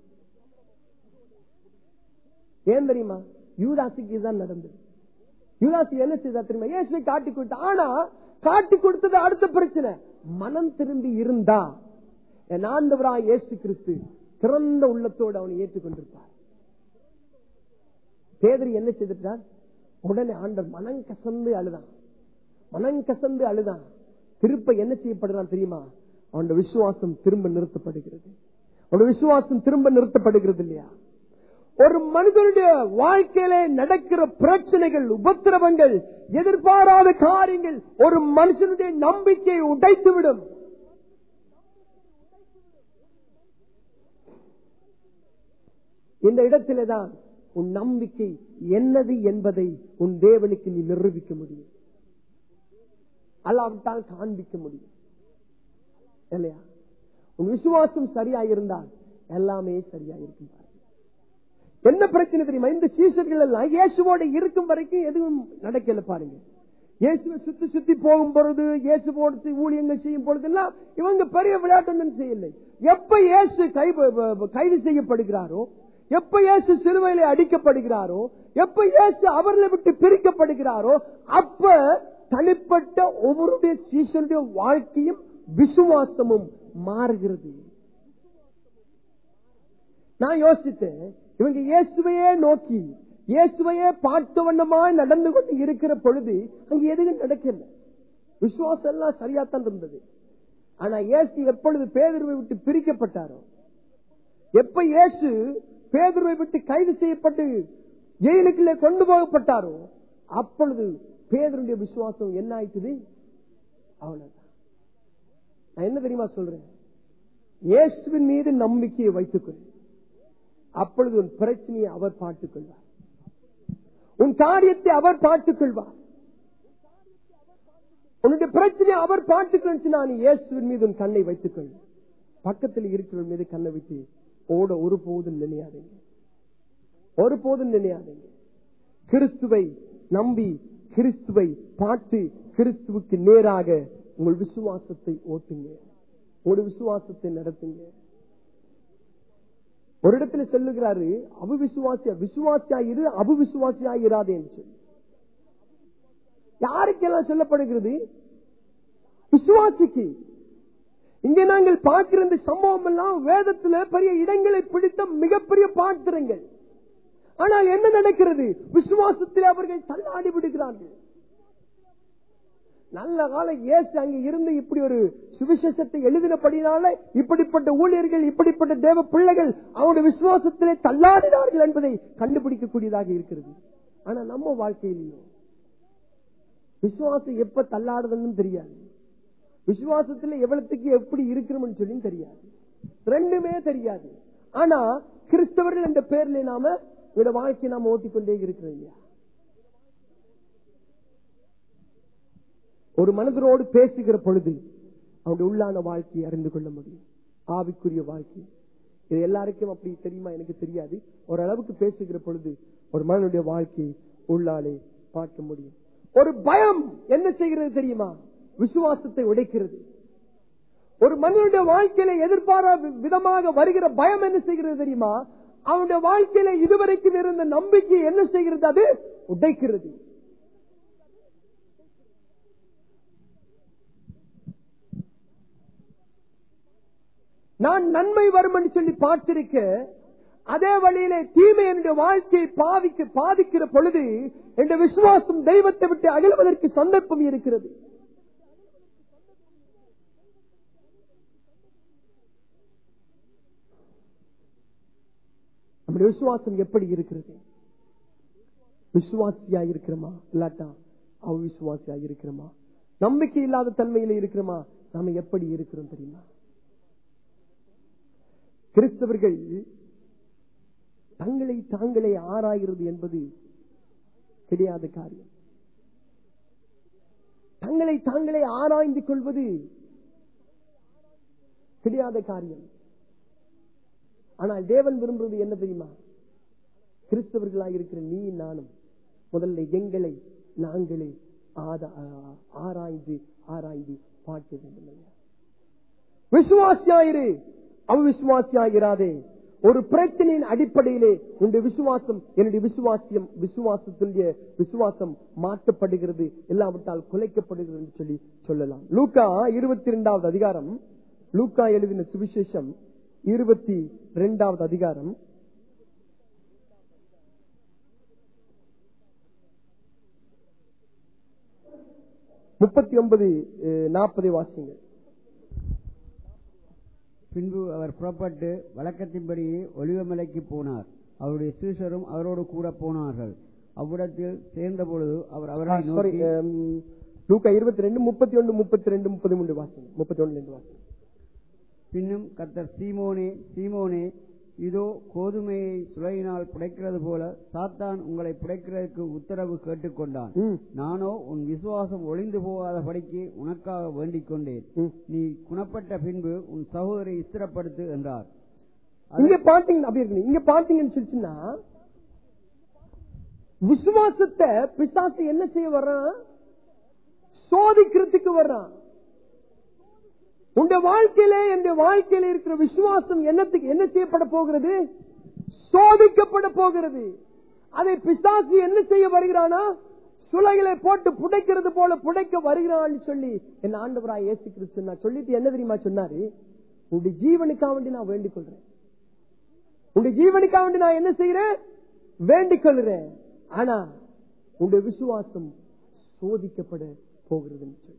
ஏன் தெரியுமா? யூதாசுக்கு இதுதான் நடந்தது. யூதாசு என்ன செய்தா தெரியுமா? இயேசுவை காட்டி கொடுத்தா. ஆனா காட்டி கொடுத்தது அடுத்த பிரச்சனை. மனம் திரும்பி இருந்தா என் ஆண்டவராகிய இயேசு கிறிஸ்து திறந்த உள்ளத்தோடு அவனை ஏற்றுக்கொண்டிருப்பார். பேதுரு என்ன செய்தார்? உடனே ஆண்டவர் மனம் கசந்து அழுதான். மனம் கசந்து அழுதான். திருப்ப என்ன செய்யப்படுறான் தெரியுமா? அவனுடைய விசுவாசம் திரும்ப நிறுத்தப்படுகிறது. அவனுடைய விசுவாசம் திரும்ப நிறுத்தப்படுகிறது இல்லையா? ஒரு மனிதனுடைய வாழ்க்கையிலே நடக்கிற பிரச்சனைகள், உபத்திரவங்கள், எதிர்பாராத காரியங்கள் ஒரு மனுஷனுடைய நம்பிக்கையை உடைத்துவிடும். இந்த இடத்தில்தான் உன் நம்பிக்கை என்னது என்பதை உன் தேவனுக்கு நீ நிரூபிக்க முடியும், அல்லாவிட்டால் காண்பிக்க முடியும் இல்லையா? உன் விசுவாசம் சரியாயிருந்தால் எல்லாமே சரியாயிருக்கும். என்ன பிரச்சனை தெரியுமா? இந்த சீஷர்கள் எல்லாம் இயேசுவோட இருக்கும் வரைக்கும் எதுவும் நடக்கல பாருங்க. இயேசுவை சுத்தி சுத்தி போகும் பொழுது, இயேசுவோடு ஊழியங்கள் செய்யும் பொழுது எல்லாம் இவங்க பெரிய விளையாட்டு செய்யலை. எப்ப இயேசு கைது செய்யப்படுகிறாரோ, எப்ப இயேசு சிலுவையிலே அடிக்கப்படுகிறாரோ, எப்ப இயேசு அவர்களை விட்டு பிரிக்கப்படுகிறாரோ, அப்ப தனிப்பட்ட ஒவ்வொருடைய சீஷனுடைய வாழ்க்கையும் விசுவாசமும் மாறுகிறது. நான் யோசித்தேன், இவங்க இயேசுவையே நோக்கி இயேசுவையே பார்த்த வண்ணமாய் நடந்து கொண்டு இருக்கிற பொழுது அங்க எதுவும் நடக்கல. விசுவாசம் எல்லாம் சரியாத்தான் இருந்தது. ஆனா இயேசு எப்பொழுது பேதுருவை விட்டு பிரிக்கப்பட்டாரோ, எப்ப இயேசு பேதுருவை விட்டு கைது செய்யப்பட்டு ஜெயிலுக்குள்ளே கொண்டு போகப்பட்டாரோ, அப்பொழுது பேதுருடைய விசுவாசம் என்ன ஆயிட்டது? அவ்வளவுதான். நான் என்ன தெரியுமா சொல்றேன்? இயேசுவின் மீது நம்பிக்கையை வைத்துக்கொள். அப்பொழுது உன் பிரச்சனையை அவர் பார்த்துக் கொள்வார். உன் காரியத்தை அவர் பார்த்துக் கொள்வார். உன்னுடைய பிரச்சனையை அவர் பார்த்துக்கொள்ள நான் இயேசுவின் மீது உன் கண்ணை வைத்துக் கொள். பக்கத்தில் இருக்கிறவன் மீது கண்ணை வைத்து ஓட ஒருபோதும் நினையாதீங்க, ஒருபோதும் நினையாதீங்க. கிறிஸ்துவை நம்பி, கிறிஸ்துவை பார்த்து, கிறிஸ்துவுக்கு நேராக உங்கள் விசுவாசத்தை ஓட்டுங்க, உங்களுடைய விசுவாசத்தை நடத்துங்க. ஒரு இடத்துல சொல்லுகிறாரு, அவிசுவாசியா விசுவாசியா இரு, அவிசுவாசியா இராதே என்று சொல்லி. யாருக்கெல்லாம் சொல்லப்படுகிறது? விசுவாசிக்கு. இங்கே நாங்கள் பார்க்கிற இந்த சம்பவம் எல்லாம் வேதத்துல பெரிய இடங்களை பிடித்த மிகப்பெரிய பாத்திரங்கள். ஆனால் என்ன நடக்கிறது? விசுவாசத்தில் அவர்கள் தள்ளாடி விடுகிறார்கள். நல்ல காலம் இயேசு அங்க இருந்து இப்படி ஒரு சுவிசேஷத்தை எழுதினபடினால இப்படிப்பட்ட ஊழியர்கள், இப்படிப்பட்ட தேவ பிள்ளைகள் அவருடைய விசுவாசத்திலே தள்ளாடினார்கள் என்பதை கண்டுபிடிக்கக்கூடியதாக இருக்கிறது. ஆனா நம்ம வாழ்க்கையிலும் விசுவாசம் எப்ப தள்ளாடுதுன்னு தெரியாது, விசுவாசத்துல எவ்வளவுக்கு எப்படி இருக்கிறோம்னு சொல்லி தெரியாது, ரெண்டுமே தெரியாது. ஆனா கிறிஸ்தவர்கள் என்ற பேர்ல நாம இவட வாழ்க்கையை நாம ஓட்டிக்கொண்டே இருக்கிறோம் இல்லையா? ஒரு மனிதரோடு பேசுகிற பொழுது அவருடைய உள்ளான வாழ்க்கையை அறிந்து கொள்ள முடியும், ஆவிக்குரிய வாழ்க்கை. இது எல்லாருக்கும் அப்படி தெரியுமா? எனக்கு தெரியாது. ஓரளவுக்கு பேசுகிற பொழுது ஒரு மனிதனுடைய வாழ்க்கையை உள்ளாலே பார்க்க முடியும். ஒரு பயம் என்ன செய்கிறது தெரியுமா? விசுவாசத்தை உடைக்கிறது. ஒரு மனிதனுடைய வாழ்க்கையில எதிர்பாராத விதமாக வருகிற பயம் என்ன செய்கிறது தெரியுமா? அவனுடைய வாழ்க்கையில இதுவரைக்கும் இருந்த நம்பிக்கை என்ன செய்கிறது? அது உடைக்கிறது. நான் நன்மை வரும் என்று சொல்லி பார்த்திருக்க, அதே வழியிலே தீமை என்னுடைய வாழ்க்கையை பாதிக்க பாதிக்கிற பொழுது என்ற விசுவாசம் தெய்வத்தை விட்டு அகலுவதற்கு சந்தர்ப்பம் இருக்கிறது. நம்முடைய விசுவாசம் எப்படி இருக்கிறது? விசுவாசியா இருக்கிறோமா, இல்லாட்டா அவிசுவாசியா இருக்கிறோமா? நம்பிக்கை இல்லாத தன்மையில இருக்கிறோமா? நாம எப்படி இருக்கிறோம் தெரியுமா? கிறிஸ்தவர்கள் தங்களை தாங்களே ஆராய்கிறது என்பது கிடையாத காரியம். தங்களை தாங்களே ஆராய்ந்து கொள்வது கிடையாத காரியம். ஆனால் தேவன் விரும்புவது என்ன தெரியுமா? கிறிஸ்தவர்களாக இருக்கிற நீ நானும் முதல்ல எங்களை நாங்களே ஆராய்ந்து ஆராய்ந்து பார்க்க வேண்டும். விசுவாசியாயிரு, அவிசுவாசியாகிறாதே. ஒரு பிரச்சனையின் அடிப்படையிலே உன்னுடைய விசுவாசம் என்னுடைய விசுவாசியம் விசுவாசத்தினுடைய விசுவாசம் மாற்றப்படுகிறது, எல்லாவற்றால் குலைக்கப்படுகிறது என்று சொல்லி சொல்லலாம். லூக்கா இருபத்தி இரண்டாவது அதிகாரம், லூக்கா எழுதின சுவிசேஷம் இருபத்தி இரண்டாவது அதிகாரம் முப்பத்தி ஒன்பது நாற்பது வாசிங்கள். பின்பு அவர் புறப்பட்டு வழக்கத்தின்படியே ஒலிவமலைக்கு போனார். அவருடைய சீஷரும் அவரோடு கூட போனார்கள். அவ்விடத்தில் சேர்ந்த பொழுது அவர் அவரை நோக்கி, லூக்கா இருபத்தி ரெண்டு முப்பத்தி ஒன்று முப்பத்தி ரெண்டு முப்பத்தி மூன்று வாசம் முப்பத்தி ஒன்று வாசம். பின்னும் கர்த்தர், சீமோனே சீமோனே, இதோ கோதுமையை சுளையினால் புடைக்கிறது போல சாத்தான் உங்களை புடைக்கிறதுக்கு உத்தரவு கேட்டுக்கொண்டான். நானோ உன் விசுவாசம் ஒளிந்து போகாத படிக்கு உனக்காக வேண்டிக் கொண்டேன். நீ குணப்பட்ட பின்பு உன் சகோதரை ஸ்திரப்படுத்து என்றார். இங்க பாத்தீங்க அப்படி இருக்கு. இங்க பாத்தீங்கன்னு சொல்லிச்சுன்னா, விசுவாசத்தை பிசாசு என்ன செய்ய வர்றான்? சோதிக்கிறதுக்கு வர்றான். உன்னுடைய வாழ்க்கையிலே என்னுடைய வாழ்க்கையில இருக்கிற விசுவாசம் என்னத்துக்கு என்ன செய்யப்பட போகிறது? சோதிக்கப்பட போகிறது. அதை பிசாசு என்ன செய்ய வருகிறானா, சுளைகளை போட்டு புடைக்கிறது போல புடைக்க வருகிறான்னு சொல்லி என் ஆண்டவராய் இயேசு கிறிஸ்து சொன்னார். சொல்லிட்டு என்ன தெரியுமா சொன்னாரு, உன்னுடைய ஜீவனுக்காக வேண்டி நான் வேண்டிக் கொள்றேன், உன்னுடைய ஜீவனுக்காக வேண்டி நான் என்ன செய்யறேன், வேண்டிக் கொள்றேன். ஆனா உன்னுடைய விசுவாசம் சோதிக்கப்பட போகிறதுன்னு சொல்லி.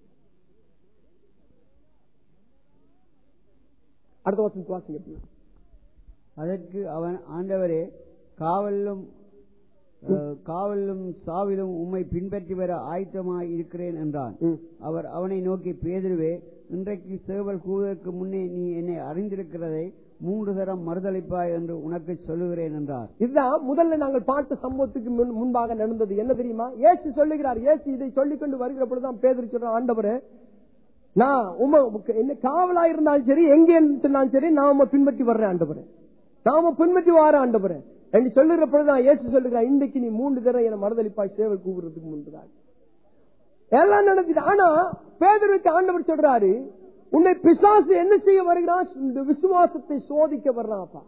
அடுத்த வாசம் வாசிங்க. அதற்கு அவன், ஆண்டவரே, காவலும் காவலும் சாவிலும் உம்மை பின்பற்றி வர ஆயத்தமாய் இருக்கிறேன் என்றான். அவர் அவனை நோக்கி, பேதுருவே, இன்றைக்கு சேவல் கூவதற்கு முன்னே நீ என்னை அறிந்திருக்கிறதை மூன்று தரம் மறுதளிப்பாய் என்று உனக்கு சொல்லுகிறேன் என்றார். இதுதான் முதல்ல நாங்கள் பார்த்த சம்பவத்துக்கு முன்பாக நடந்தது. என்ன தெரியுமா, இயேசு சொல்லுகிறார். இயேசு இதை சொல்லிக் கொண்டு வருகிற பொழுதுதான் பேதுரு சொல்றான், ஆண்டவரே, நான் உம என்ன காவலா இருந்தாலும் சரி, எங்கே சொன்னாலும் சரி, நான் உம்மை பின்பற்றி வர்றேன் ஆண்டவரே, நான் உம்மை பின்பற்றி வார ஆண்டவரே என்று சொல்லுகிற பொழுதுதான் இயேசு சொல்லுகிறார், இன்றைக்கு நீ மூன்று தரம் என மறுதளிப்பாய் சேவல் கூவுறதுக்கு முன்புதான். எல்லாம் நடந்தது. ஆனா பேதுருக்கு ஆண்டவர் சொல்றாரு, உன்னை பிசாசு என்ன செய்ய வருகிறான், இந்த விசுவாசத்தை சோதிக்க வர்றாப்பா.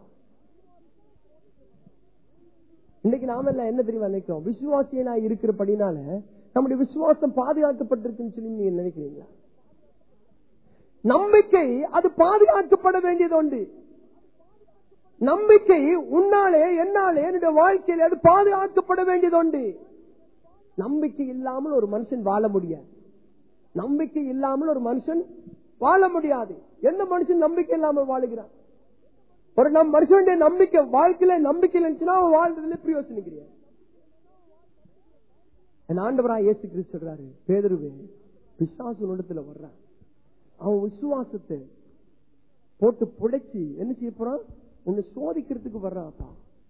இன்னைக்கு நாம எல்லாம் என்ன தெரியுமா நினைக்கிறோம், விசுவாசியனா இருக்கிறபடினால நம்முடைய விசுவாசம் பாதுகாக்கப்பட்டிருக்குன்னு சொல்லி நீங்க நினைக்கிறீங்களா? நம்பிக்கை அது பாதுகாக்கப்பட வேண்டியது உண்டு. நம்பிக்கை உன்னாலே என்னாலே என்னுடைய வாழ்க்கையில் அது பாதுகாக்கப்பட வேண்டியது உண்டு. நம்பிக்கை இல்லாமல் ஒரு மனுஷன் வாழ முடியாது. நம்பிக்கை இல்லாமல் ஒரு மனுஷன் வாழ முடியாது. எந்த மனுஷன் நம்பிக்கை இல்லாமல் வாழுகிறான்? ஒரு நம் மனுஷனுடைய நம்பிக்கை வாழ்க்கையில நம்பிக்கை இருந்துச்சுன்னா அவன் வாழ்றதுல பிரயோசனம் கிடையாது. என் ஆண்டவராய் இயேசு கிறிஸ்து சொல்றாரு, பேதுருவே, பிசாசு உன்னிடத்துல வர்றான், அவன் விசுவாசத்தை போட்டு புடைச்சி என்ன செய்ய போறான், உன்னை சோதிக்கிறதுக்கு வர்றாப்பா.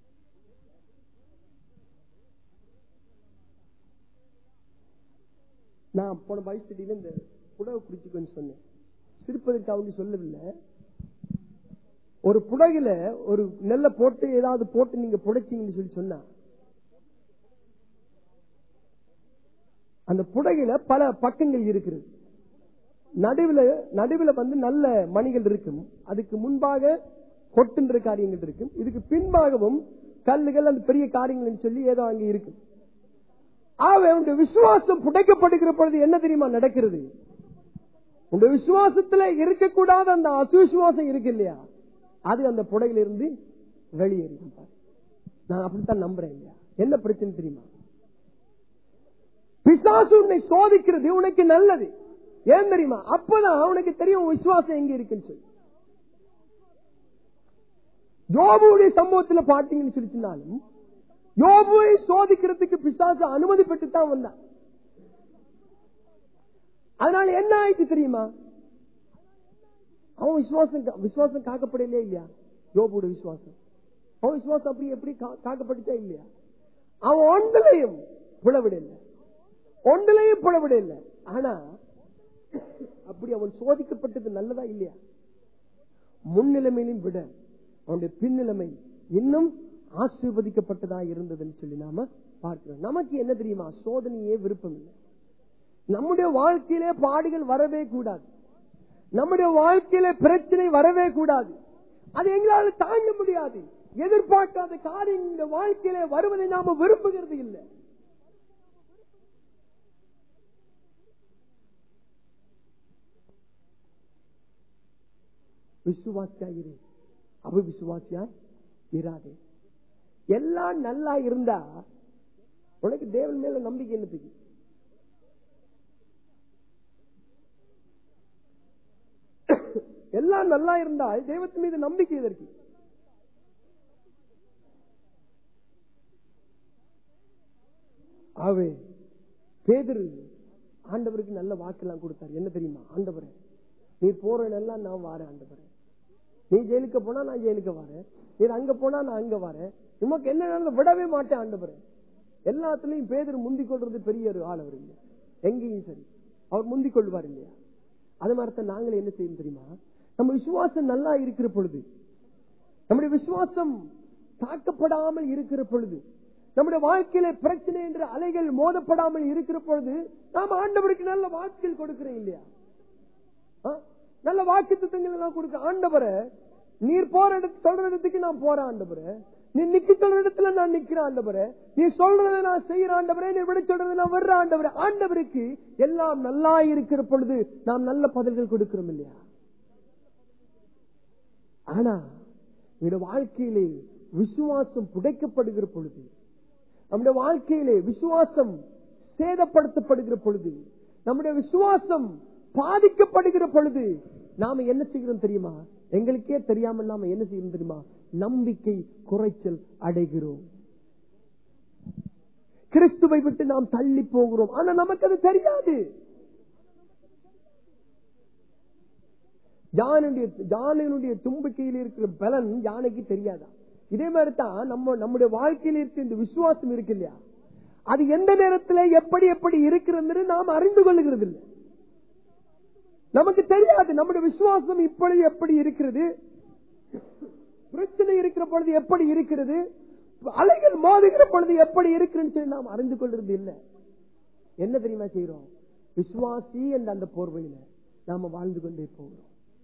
நான் போன பைஸ்டடியில இந்த புடவை குறிச்சுக்கன்னு சொன்னேன். சிரிப்பதற்கு அவங்க சொல்லவில்லை. ஒரு புடகில ஒரு நெல்ல போட்டு ஏதாவது போட்டு நீங்க புடைச்சிங்கன்னு சொல்லி சொன்னா, அந்த புடகில பல பக்கங்கள் இருக்கிறது. நடுவில் நடுவில் வந்து நல்ல மணிகள் இருக்கும், அதுக்கு முன்பாக கொட்டுன்ற காரியங்கள் இருக்கும், இதுக்கு பின்பாகவும் கல்லுகள் அந்த பெரிய காரியங்கள் சொல்லி ஏதோ அங்க இருக்கும். அவன் விசுவாசம் புடைக்கப்படுகிற பொழுது என்ன தெரியுமா நடக்கிறது, உங்க விசுவாசத்துல இருக்கக்கூடாத அந்த அசுவிசுவாசம் இருக்கு இல்லையா, அது அந்த புடையில இருந்து வெளியேறும். நான் அப்படித்தான் நம்புறேன் இல்லையா. என்ன பிரச்சனை தெரியுமா, பிசாசு உன்னை சோதிக்கிறது உனக்கு நல்லது. ஏன் தெரியுமா, அப்பதான் அவனுக்கு தெரியும் விசுவாசம் எங்க இருக்குன்னு சொல்லி. யோபுடைய சம்பவத்துல பாத்தீங்கன்னு சொல்லிச்சுனாலும், யோபுவை சோதிக்கிறதுக்கு பிசாசு அனுமதி பெற்று தான் வந்தான். அதனால என்ன ஆயிடுச்சு தெரியுமா, அவன் விசுவாசம் விசுவாசம் காக்கப்படலையா இல்லையா, யோபுடைய விசுவாசம் அவன் விசுவாசம் அப்படி எப்படி காக்கப்பட்டுச்சா இல்லையா. அவன் ஒன்றிலையும் புலவிட இல்லை, ஒன்றிலையும் புலவிட இல்லை. ஆனா அப்படி அவன் சோதிக்கப்பட்டது நல்லதா இல்லையா, முன்னிலைமையிலும் விட அவனுடைய பின்னிலைமை இன்னும் ஆசீர்வதிக்கப்பட்டதா இருந்ததுன்னு சொல்லி நாம பார்க்கிறோம். நமக்கு என்ன தெரியுமா, சோதனையே விருப்பம் இல்லை. நம்முடைய வாழ்க்கையிலே பாடுகள் வரவே கூடாது, நம்முடைய வாழ்க்கையில பிரச்சனை வரவே கூடாது. அது எங்களால் தாங்க முடியாது. எதிர்பார்க்காத காரியம் இந்த வாழ்க்கையில வருவதை நாம விரும்புகிறது இல்லை. விசுவாசியாயிரு, அவிசுவாசியா இராதே. எல்லாம் நல்லா இருந்தா உனக்கு தேவன் மேல நம்பிக்கை என்னத்துக்கு? எல்லாம் நல்லா இருந்தால் தெய்வத்தின் மீது நம்பிக்கை எதற்கு? ஆவே பேதுரு ஆண்டவருக்கு நல்ல வாக்கெல்லாம் கொடுத்தார். என்ன தெரியுமா, ஆண்டவரே நீ போற எல்லாம் நான் வாரேன், ஆண்டவரே நீ ஜெயிலுக்கு போனா நான் ஜெயிலுக்கு வரேன், நீ அங்க போனா நான் அங்க வரேன், உமக்கு என்ன விடவே மாட்டேன் ஆண்டவரே. எல்லாத்துலயும் பேதுரு முந்திக் கொள்றது பெரிய ஒரு ஆள். அவர் இல்லையா, எங்கேயும் சரி அவர் முந்திக் கொள்வார் இல்லையா. அது மாதிரி நாங்களே என்ன செய்யும் தெரியுமா, நம்ம விசுவாசம் நல்லா இருக்கிற பொழுது, நம்முடைய விசுவாசம் தாக்கப்படாமல் இருக்கிற பொழுது, நம்முடைய வாழ்க்கையில பிரச்சனை என்ற அலைகள் மோதப்படாமல் இருக்கிற பொழுது நாம் ஆண்டவருக்கு நல்ல வாக்குகள் கொடுக்கிறேன் இல்லையா, நல்ல வாக்கு திட்டங்கள் எல்லாம் கொடுக்க. ஆண்டவரை நீர் போற இடத்துக்கு சொல்ற இடத்துக்கு நான் போறேன் ஆண்டவரை, நீ நிக்க சொல்ற இடத்துல நான் நிக்கிறேன் ஆண்டவரே, நீ சொல்றதை நான் செய்யற ஆண்டவரே, நீ விட சொல்றதை நான் வர்ற ஆண்டவரே. ஆண்டவருக்கு எல்லாம் நல்லா இருக்கிற பொழுது நாம் நல்ல பதில்கள் கொடுக்கிறோம் இல்லையா? ஆனா என்னுடைய வாழ்க்கையிலே விசுவாசம் புடைக்கப்படுகிற பொழுது, நம்முடைய வாழ்க்கையிலே விசுவாசம் சேதப்படுத்தப்படுகிற பொழுது, நம்முடைய விசுவாசம் பாதிக்கப்படுகிற பொழுது நாம என்ன செய்கிறோம் தெரியுமா? எங்களுக்கே தெரியாமல் நாம என்ன செய்யணும் தெரியுமா? நம்பிக்கை குறைச்சல் அடைகிறோம். கிறிஸ்துவை விட்டு நாம் தள்ளி போகிறோம். ஆனா நமக்கு அது தெரியாது. யானையுடைய தும்பிக்கையில் இருக்கிற பலன் யானைக்கு தெரியாதா? இதே மாதிரி தான் நம்ம நம்முடைய வாழ்க்கையில் இருக்கிற இந்த விசுவாசம் இருக்கு இல்லையா, அது எந்த நேரத்தில் எப்படி எப்படி இருக்கிறது நாம் அறிந்து கொள்ளுகிறது இல்லை. நமக்கு தெரியாது நம்முடைய விசுவாசம் இப்பொழுது எப்படி இருக்கிறது, பிரச்சனை இருக்கிற பொழுது எப்படி இருக்கிறது, அலைகள் மோதுகிற பொழுது எப்படி இருக்குன்னு சொல்லி நாம் அறிந்து கொள்றது இல்லை. என்ன தெரியுமா செய்யறோம்? விசுவாசி என்ற அந்த போர்வையில நாம வாழ்ந்து கொண்டே போகிறோம்.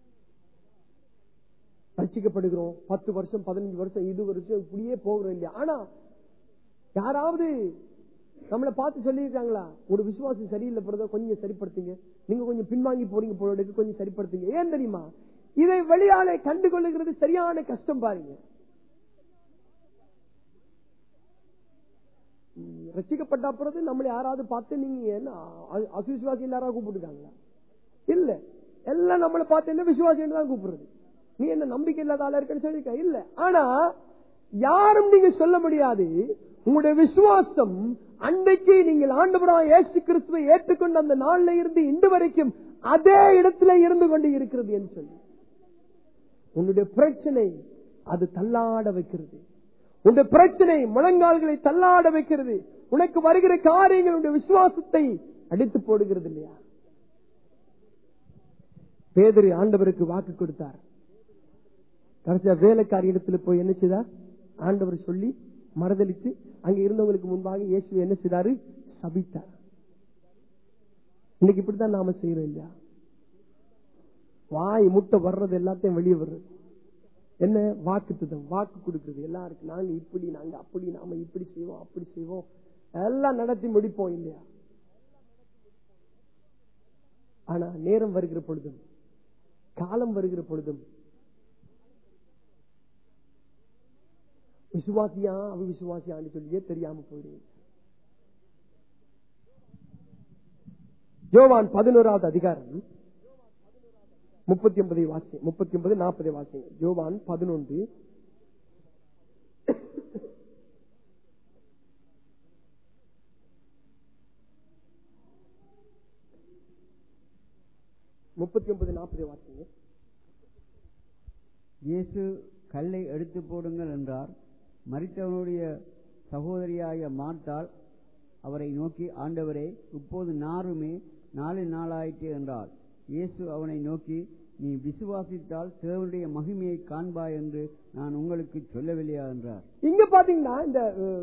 ரட்சிக்கப்படுகிறோம், பத்து வருஷம் பதினஞ்சு வருஷம் இது வருஷம் இப்படியே போகிறோம் இல்லையா? ஆனா யாராவது நம்மளை பார்த்து சொல்லியிருக்காங்களா, ஒரு விசுவாசம் சரியில்லை போறத கொஞ்சம் சரிப்படுத்துங்க, நீங்க கொஞ்சம் பின்வாங்கி போறீங்க போறதுக்கு கொஞ்சம் சரிப்படுத்துங்க. ஏன் தெரியுமா? இதை வெளியாலே கண்டுகொள்ளுகிறது சரியான கஷ்டம். பாருங்க, ரட்சிக்கப்பட்ட பிறகு நம்மளை யாராவது பார்த்து நீங்க என்ன அசுவிசுவாசி யாராவது கூப்பிட்டுருக்காங்களா? இல்ல, எல்லாம் நம்மளை பார்த்து என்ன விசுவாசி தான் கூப்பிடுறது. நீ என்ன நம்பிக்கை இல்லாத ஆளா இருக்குன்னு சொல்லிருக்க இல்ல. ஆனா யாரும் நீங்க சொல்ல முடியாது உங்களுடைய விசுவாசம் அன்றைக்கு நீங்கள் ஆண்டவராகிய இயேசு கிறிஸ்துவை ஏற்றுக்கொண்ட அந்த நாள்ல இருந்து இன்று வரைக்கும் அதே இடத்துல இருந்து கொண்டு இருக்கிறது என்று சொல்லி. உன்னுடைய பிரச்சனை அது தள்ளாட வைக்கிறது. உன்னுடைய பிரச்சனை முழங்கால்களை தள்ளாட வைக்கிறது. உனக்கு வருகிற காரியங்கள் உன்னுடைய விசுவாசத்தை அடித்து போடுகிறது இல்லையா? பேதுரு ஆண்டவருக்கு வாக்கு கொடுத்தார். கடைசியா வேலைக்காரி இடத்துல போய் என்ன செய்தார்? ஆண்டவர் சொல்லி மறுதலித்து அங்க இருந்தவங்களுக்கு முன்பாக இயேசு என்ன செய்தாரு? சபித்தார். இன்னைக்கு இப்படித்தான் நாம செய்யறோம் இல்லையா? வாய் முட்டை வர்றது எல்லாத்தையும் வெளியே வர்றது என்ன? வாக்குத்தத்தம், வாக்கு கொடுக்கிறது எல்லாருக்கும். நாங்க இப்படி நாங்க அப்படி நாம இப்படி செய்வோம் அப்படி செய்வோம் எல்லாம் நடத்தி முடிப்போம் இல்லையா? ஆனா நேரம் வருகிற பொழுதும் காலம் வருகிற பொழுதும் விசுவாசியா அவிசுவாசியான்னு சொல்லியே தெரியாம போயிடுது. யோவான் பதினோராவது அதிகாரம் முப்பத்தி ஒன்பதை வாசி முப்பத்தி ஒன்பது நாற்பதை வாசி. யோவான் பதினொன்று முப்பத்தி ஒன்பது நாற்பதை வாசிங்க. இயேசு கல்லை எடுத்து போடுங்கள் என்றார். மரித்தவனுடைய சகோதரியாய மார்த்தாள் அவரை நோக்கி, ஆண்டவரே, இப்போது நாருமே நாலு நாளாயிற்று என்றாள். இயேசு அவனை நோக்கி, நீ விசுவாசித்தால் தேவனுடைய மகிமையை காண்பாய் என்று நான் உங்களுக்கு சொல்லவில்லையா என்றார். இங்க பாத்தீங்கன்னா இந்த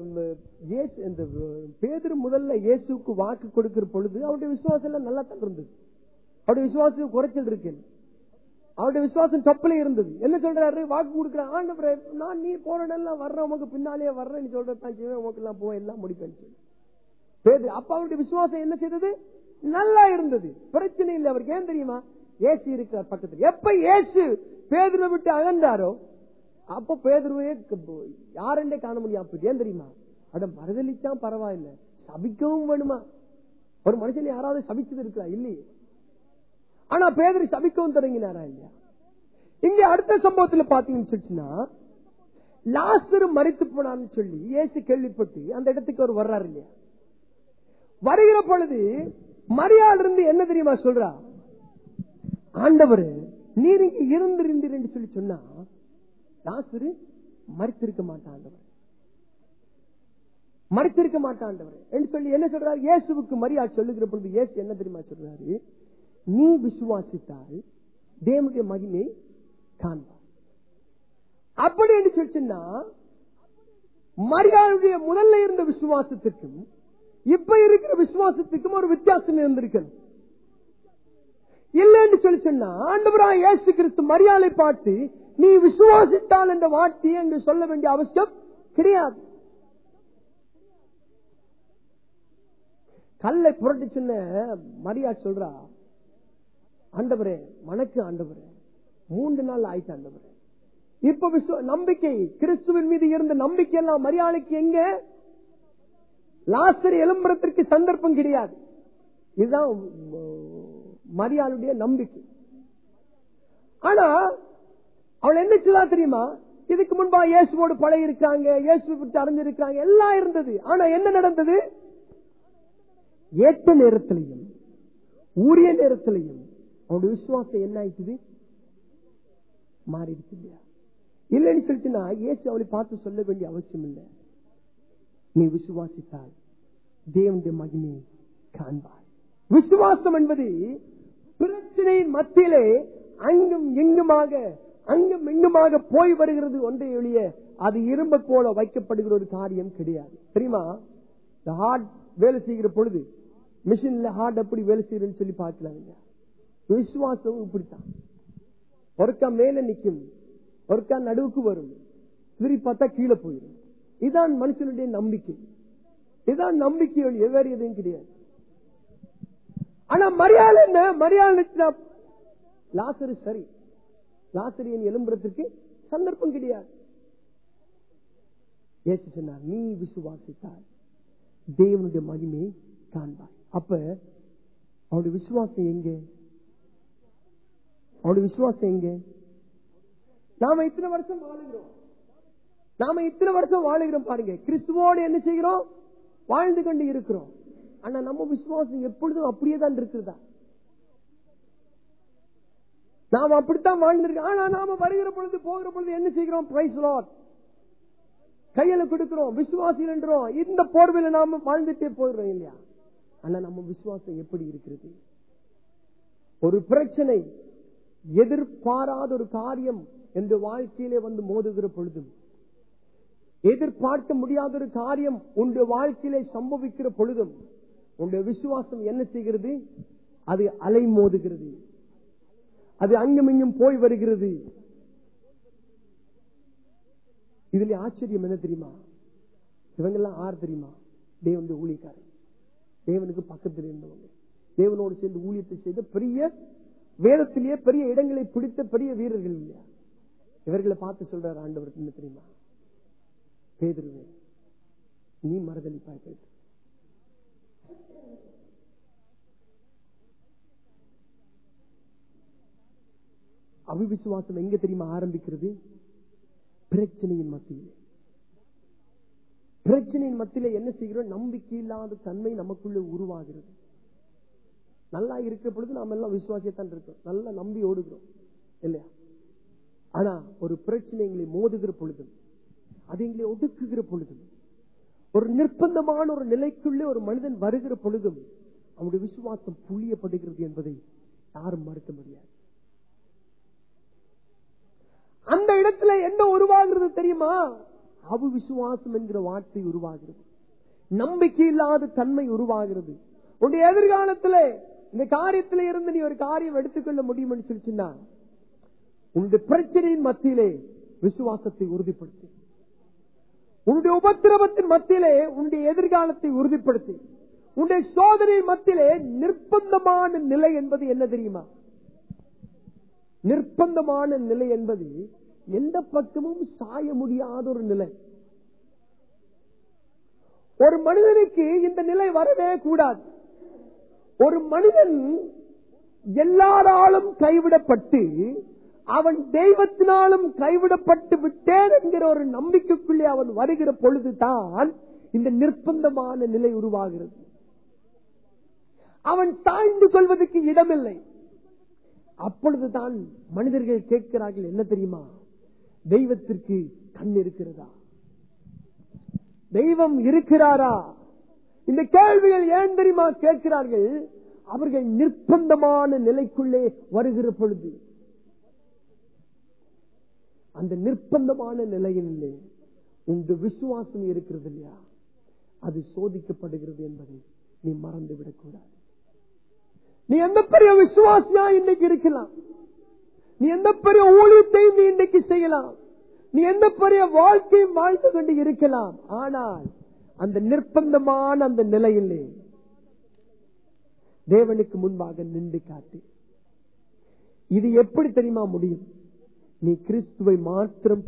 பேதுரு முதல்ல இயேசுக்கு வாக்கு கொடுக்கிற பொழுது அவருடைய விசுவாசம் எல்லாம் நல்லா தான் இருந்தது. அவருடைய விசுவாசம் குறைச்சல் இருக்கு. அவருடைய விசுவாசம் தப்புல இருந்தது. என்ன சொல்றாரு? வாக்கு கொடுக்கிற ஆண்டவரே, நான் நீ போறேன்னா வர்றேன், உமக்கு பின்னாலேயே வர்றேன், நீ சொல்றதான் செய்வேன், உமக்கு எல்லாம் போவேன், எல்லாம் முடிப்பேன்னு சொல்லி பேதுரு. அப்ப அவருடைய விசுவாசம் என்ன செய்தது? நல்லா இருந்தது, பிரச்சனை இல்லை அவருக்கு. ஏன் தெரியுமா? இயேசு இருக்கிறார் பக்கத்தில். எப்ப இயேசு பேதுருவை விட்டு அகன்றாரோ அப்ப பேதுருவே யாருண்டே காண முடியும். ஏன் தெரியுமா? அட மறுதலிச்சா பரவாயில்ல, சபிக்கவும் வேணுமா? ஒரு மனுஷன் யாராவது சபிச்சது இருக்கிறா? இல்லையே. ஆனா பேதுரு சபிக்கவும் தொடங்கினாரா இல்லையா? இங்க அடுத்த சம்பவத்துல பாத்தீங்கன்னு சொல்லிச்சுன்னா, லாசரு மரித்து போனான்னு சொல்லி இயேசு கேள்விப்பட்டு அந்த இடத்துக்கு அவர் வர்றாரு இல்லையா? வருகிற பொழுது மரியாள் இருந்து என்ன தெரியுமா சொல்றா? ஆண்டவர் நீர் இங்க இருந்திருந்தீர் என்று சொல்லி சொன்னா லாசரு மரித்திருக்க மாட்டாண்டவர், மரித்திருக்க மாட்டாண்டவர் என்று சொல்லி என்ன சொல்றாரு? இயேசுவுக்கு மரியாள் சொல்லுகிற பொழுது இயேசு என்ன தெரியுமா சொல்றாரு? நீ விசுவாசித்தால் தேவனுடைய மகிமை காண்பார். அப்படி என்று சொல்லிச்சுன்னா மரியாளுடைய முதல்ல இருந்த விசுவாசத்திற்கும் இப்ப இருக்கிற விசுவாசத்துக்கும் ஒரு வித்தியாசம் இருந்திருக்கிறது. இல்லைன்னு சொல்லி சொன்னா ஆண்டவராகிய இயேசு கிறிஸ்து மரியாளை பார்த்து நீ விசுவாசித்தால் என்ற வார்த்தையை அங்கு சொல்ல வேண்டிய அவசியம் கிடையாது. கல்லை புரட்டி சொன்ன மரியா சொல்றா, ஆண்டவரே மனக்கு ஆண்டவரே மூன்று நாள் ஆயிட்டு ஆண்டவரே. இப்ப விசுவ நம்பிக்கை கிறிஸ்துவின் மீது இருந்த நம்பிக்கை எல்லாம் மரியாதைக்கு எங்க? லாசரு எழும்புறதற்கு சந்தர்ப்பம் கிடையாது. இதுதான் மரியாளுடைய நம்பிக்கை. ஆனா அவள் என்ன சொல்லா தெரியுமா? இதுக்கு முன்பா இயேசுவோடு பழகி இருக்காங்க, இயேசு விட்டு அறிஞ்சிருக்காங்க, எல்லாம் இருந்தது. ஆனா என்ன நடந்தது? ஏற்ற நேரத்திலையும் உரிய நேரத்திலையும் அவனுடைய விசுவாசம் என்ன ஆயிடுச்சு? மாறி இருக்கு இல்லையா? இல்லைன்னு சொல்லிச்சுன்னா இயேசு அவளை பார்த்து சொல்ல வேண்டிய அவசியம் இல்லை. நீ விசுவாசித்தால் தேவனுடைய மகிமையை காண்பாய். விசுவாசம் என்பது பிரச்சனையின் மத்தியிலே அங்கும் எங்குமாக அங்கும் எங்குமாக போய் வருகிறது ஒன்றை ஒழிய அது இரும்பு போல வைக்கப்படுகிற ஒரு காரியம் கிடையாது. தெரியுமா? இந்த ஹார்ட் வேலை செய்கிற பொழுது மிஷின்ல ஹார்ட் எப்படி வேலை செய்யறதுன்னு சொல்லி பார்க்கலாங்க. விசுவாசம் இப்படித்தான். ஒருக்கா மேல நிக்கும், ஒருக்கா நடுவுக்கு வரும், திருப்பி பார்த்தா கீழே போயிடும். இதுதான் மனுஷனுடைய நம்பிக்கை. இதுதான் நம்பிக்கை ஒழிய வேறு எதுவும் கிடையாது. ஆனா மரியாதை என்ன? மரியாதை லாசரு சரி, லாசரியன் எழும்புறதுக்கு சந்தர்ப்பம் கிடையாது. இயேசு சொன்னார், நீ விசுவாசித்தால் தேவனுடைய மகிமையை காண்பாய். அப்ப அவருடைய விசுவாசம் எங்க? அவருடைய விசுவாசம் எங்க? நாம இத்தனை வருஷம் வாழுகிறோம், நாம இத்தனை வருஷம் வாழுகிறோம் பாருங்க. கிறிஸ்துவோடு என்ன செய்கிறோம்? வாழ்ந்து கொண்டு இருக்கிறோம். ஆனா நம்ம விசுவாசம் எப்பொழுதும் அப்படியே தான் இருக்கிறதா? நாம அப்படித்தான் வாழ்ந்திருக்கோம். ஆனா நாம வருகிற பொழுது போகிற பொழுது என்ன செய்கிறோம்? பிரைஸ் லார்ட் கையில கொடுக்கிறோம், விசுவாசிகள் என்றோம். இந்த போர்வையில நாம வாழ்ந்துட்டே போயிடுறோம் இல்லையா? ஆனா நம்ம விசுவாசம் எப்படி இருக்கிறது? ஒரு பிரச்சனை, எதிர்பாராத ஒரு காரியம் என்ற வாழ்க்கையிலே வந்து மோதுகிற பொழுதும், எதிர்பார்க்க முடியாத ஒரு காரியம் உன்னுடைய வாழ்க்கையிலே சம்பவிக்கிற பொழுதும் உன்னுடைய விசுவாசம் என்ன செய்கிறது? அது அலை மோதுகிறது, அது அங்கும் இங்கும் போய் வருகிறது. இதுல ஆச்சரியம் என்ன தெரியுமா? இவங்கெல்லாம் ஆறு தெரியுமா? தேவனுடைய ஊழியக்காரர், தேவனுக்கு பக்கத்தில் இருந்தவங்க, தேவனோடு சேர்ந்து ஊழியத்தை செய்த பெரிய, வேதத்திலேயே பெரிய இடங்களை பிடித்த பெரிய வீரர்கள் இல்லையா? இவர்களை பார்த்து சொல்றார் ஆண்டவர் என்ன தெரியுமா? பேதுருவே, நீ மறுதலிப்பாய். பேதுரு, அவிசுவாசம் எங்க தெரியுமா ஆரம்பிக்கிறது? பிரச்சனையின் மத்தியிலே. பிரச்சனையின் மத்தியிலே என்ன செய்கிறோம்? நம்பிக்கை இல்லாத தன்மை நமக்குள்ளே உருவாகிறது. நல்லா இருக்கிற பொழுது நாம எல்லாம் விசுவாசியத்தான் இருக்கோம், நல்லா நம்பி ஓடுகிறோம் இல்லையா? ஆனா ஒரு பிரச்சனை எங்களை மோதுகிற பொழுதும், அது எங்களை ஒடுக்குகிற பொழுதும், ஒரு நிர்பந்தமான ஒரு நிலைக்குள்ளே ஒரு மனிதன் வருகிற பொழுதும் அவனுடைய விசுவாசம் புளியப்படுகிறது என்பதை யாரும் மறுக்க முடியாது. அந்த இடத்துல என்ன உருவாகிறது தெரியுமா? அவு விசுவாசம் என்கிற வார்த்தை உருவாகிறது, நம்பிக்கை இல்லாத தன்மை உருவாகிறது. உன்னுடைய எதிர்காலத்துல இந்த காரியத்தில இருந்து நீ ஒரு காரியம் எடுத்துக்கொள்ள முடியும் சொல்லிச்சுன்னா, உன்னுடைய பிரச்சனையின் மத்தியிலே விசுவாசத்தை உறுதிப்படுத்தி, உன்னுடைய உபத்திரவத்தின் மத்தியிலே உன்னுடைய எதிர்காலத்தை உறுதிப்படுத்தி, உன்னுடைய சோதனையின் மத்தியிலே நிர்பந்தமான நிலை என்பது என்ன தெரியுமா? நிர்பந்தமான நிலை என்பது எந்த பக்கமும் சாய முடியாத ஒரு நிலை. ஒரு மனிதனுக்கு இந்த நிலை வரவே கூடாது. ஒரு மனிதன் எல்லாராலும் கைவிடப்பட்டு அவன் தெய்வத்தினாலும் கைவிடப்பட்டு விட்டேன் என்கிற ஒரு நம்பிக்கைக்குள்ளே அவன் வருகிற பொழுதுதான் இந்த நிர்பந்தமான நிலை உருவாகிறது. அவன் தாழ்ந்து கொள்வதற்கு இடமில்லை. அப்பொழுதுதான் மனிதர்கள் கேட்கிறார்கள், என்ன தெரியுமா? தெய்வத்திற்கு கண் இருக்கிறதா? தெய்வம் இருக்கிறாரா? இந்த கேள்விகள் ஏன் தெரியுமா கேட்கிறார்கள்? அவர்கள் நிர்பந்தமான நிலைக்குள்ளே வருகிற பொழுது, அந்த நிர்பந்தமான நிலையிலே உங்க விசுவாசம் இருக்கிறது இல்லையா, அது சோதிக்கப்படுகிறது என்பதை நீ மறந்து விடக்கூடாது. நீ எந்த பெரிய விசுவாசியா இன்னைக்கு இருக்கலாம், நீ எந்த பெரிய ஊழியத்தை நீ இன்னைக்கு செய்யலாம், நீ எந்த பெரிய வாழ்க்கையும் வாழ்ந்து கொண்டு இருக்கலாம். ஆனால் அந்த நிர்பந்தமான அந்த நிலையிலே தேவனுக்கு முன்பாக நின்று காட்டு. இது எப்படி தெரியுமா முடியும்? நீ கிறிஸ்துவை மாத்திரம்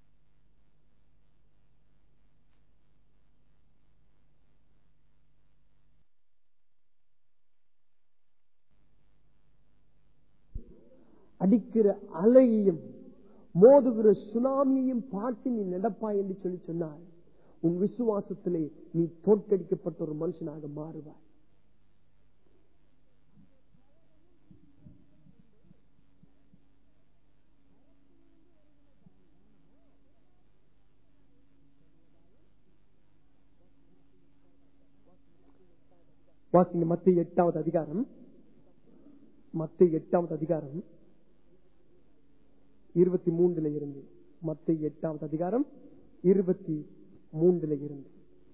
அடிக்கிற அலையையும் மோதுகிற சுனாமியையும் பார்த்து நீ நடப்பாய் என்று சொல்லி சொன்னார். உன் விசுவாசத்திலே நீ தோற்கடிக்கப்பட்ட ஒரு மனுஷனாக மாறுவாய். வாசிங்க மத்திய எட்டாவது அதிகாரம், மத்திய எட்டாவது அதிகாரம் இருபத்தி மூன்றுல இருந்து. மத்திய எட்டாவது அதிகாரம் இருபத்தி மூன்றுல இருந்து.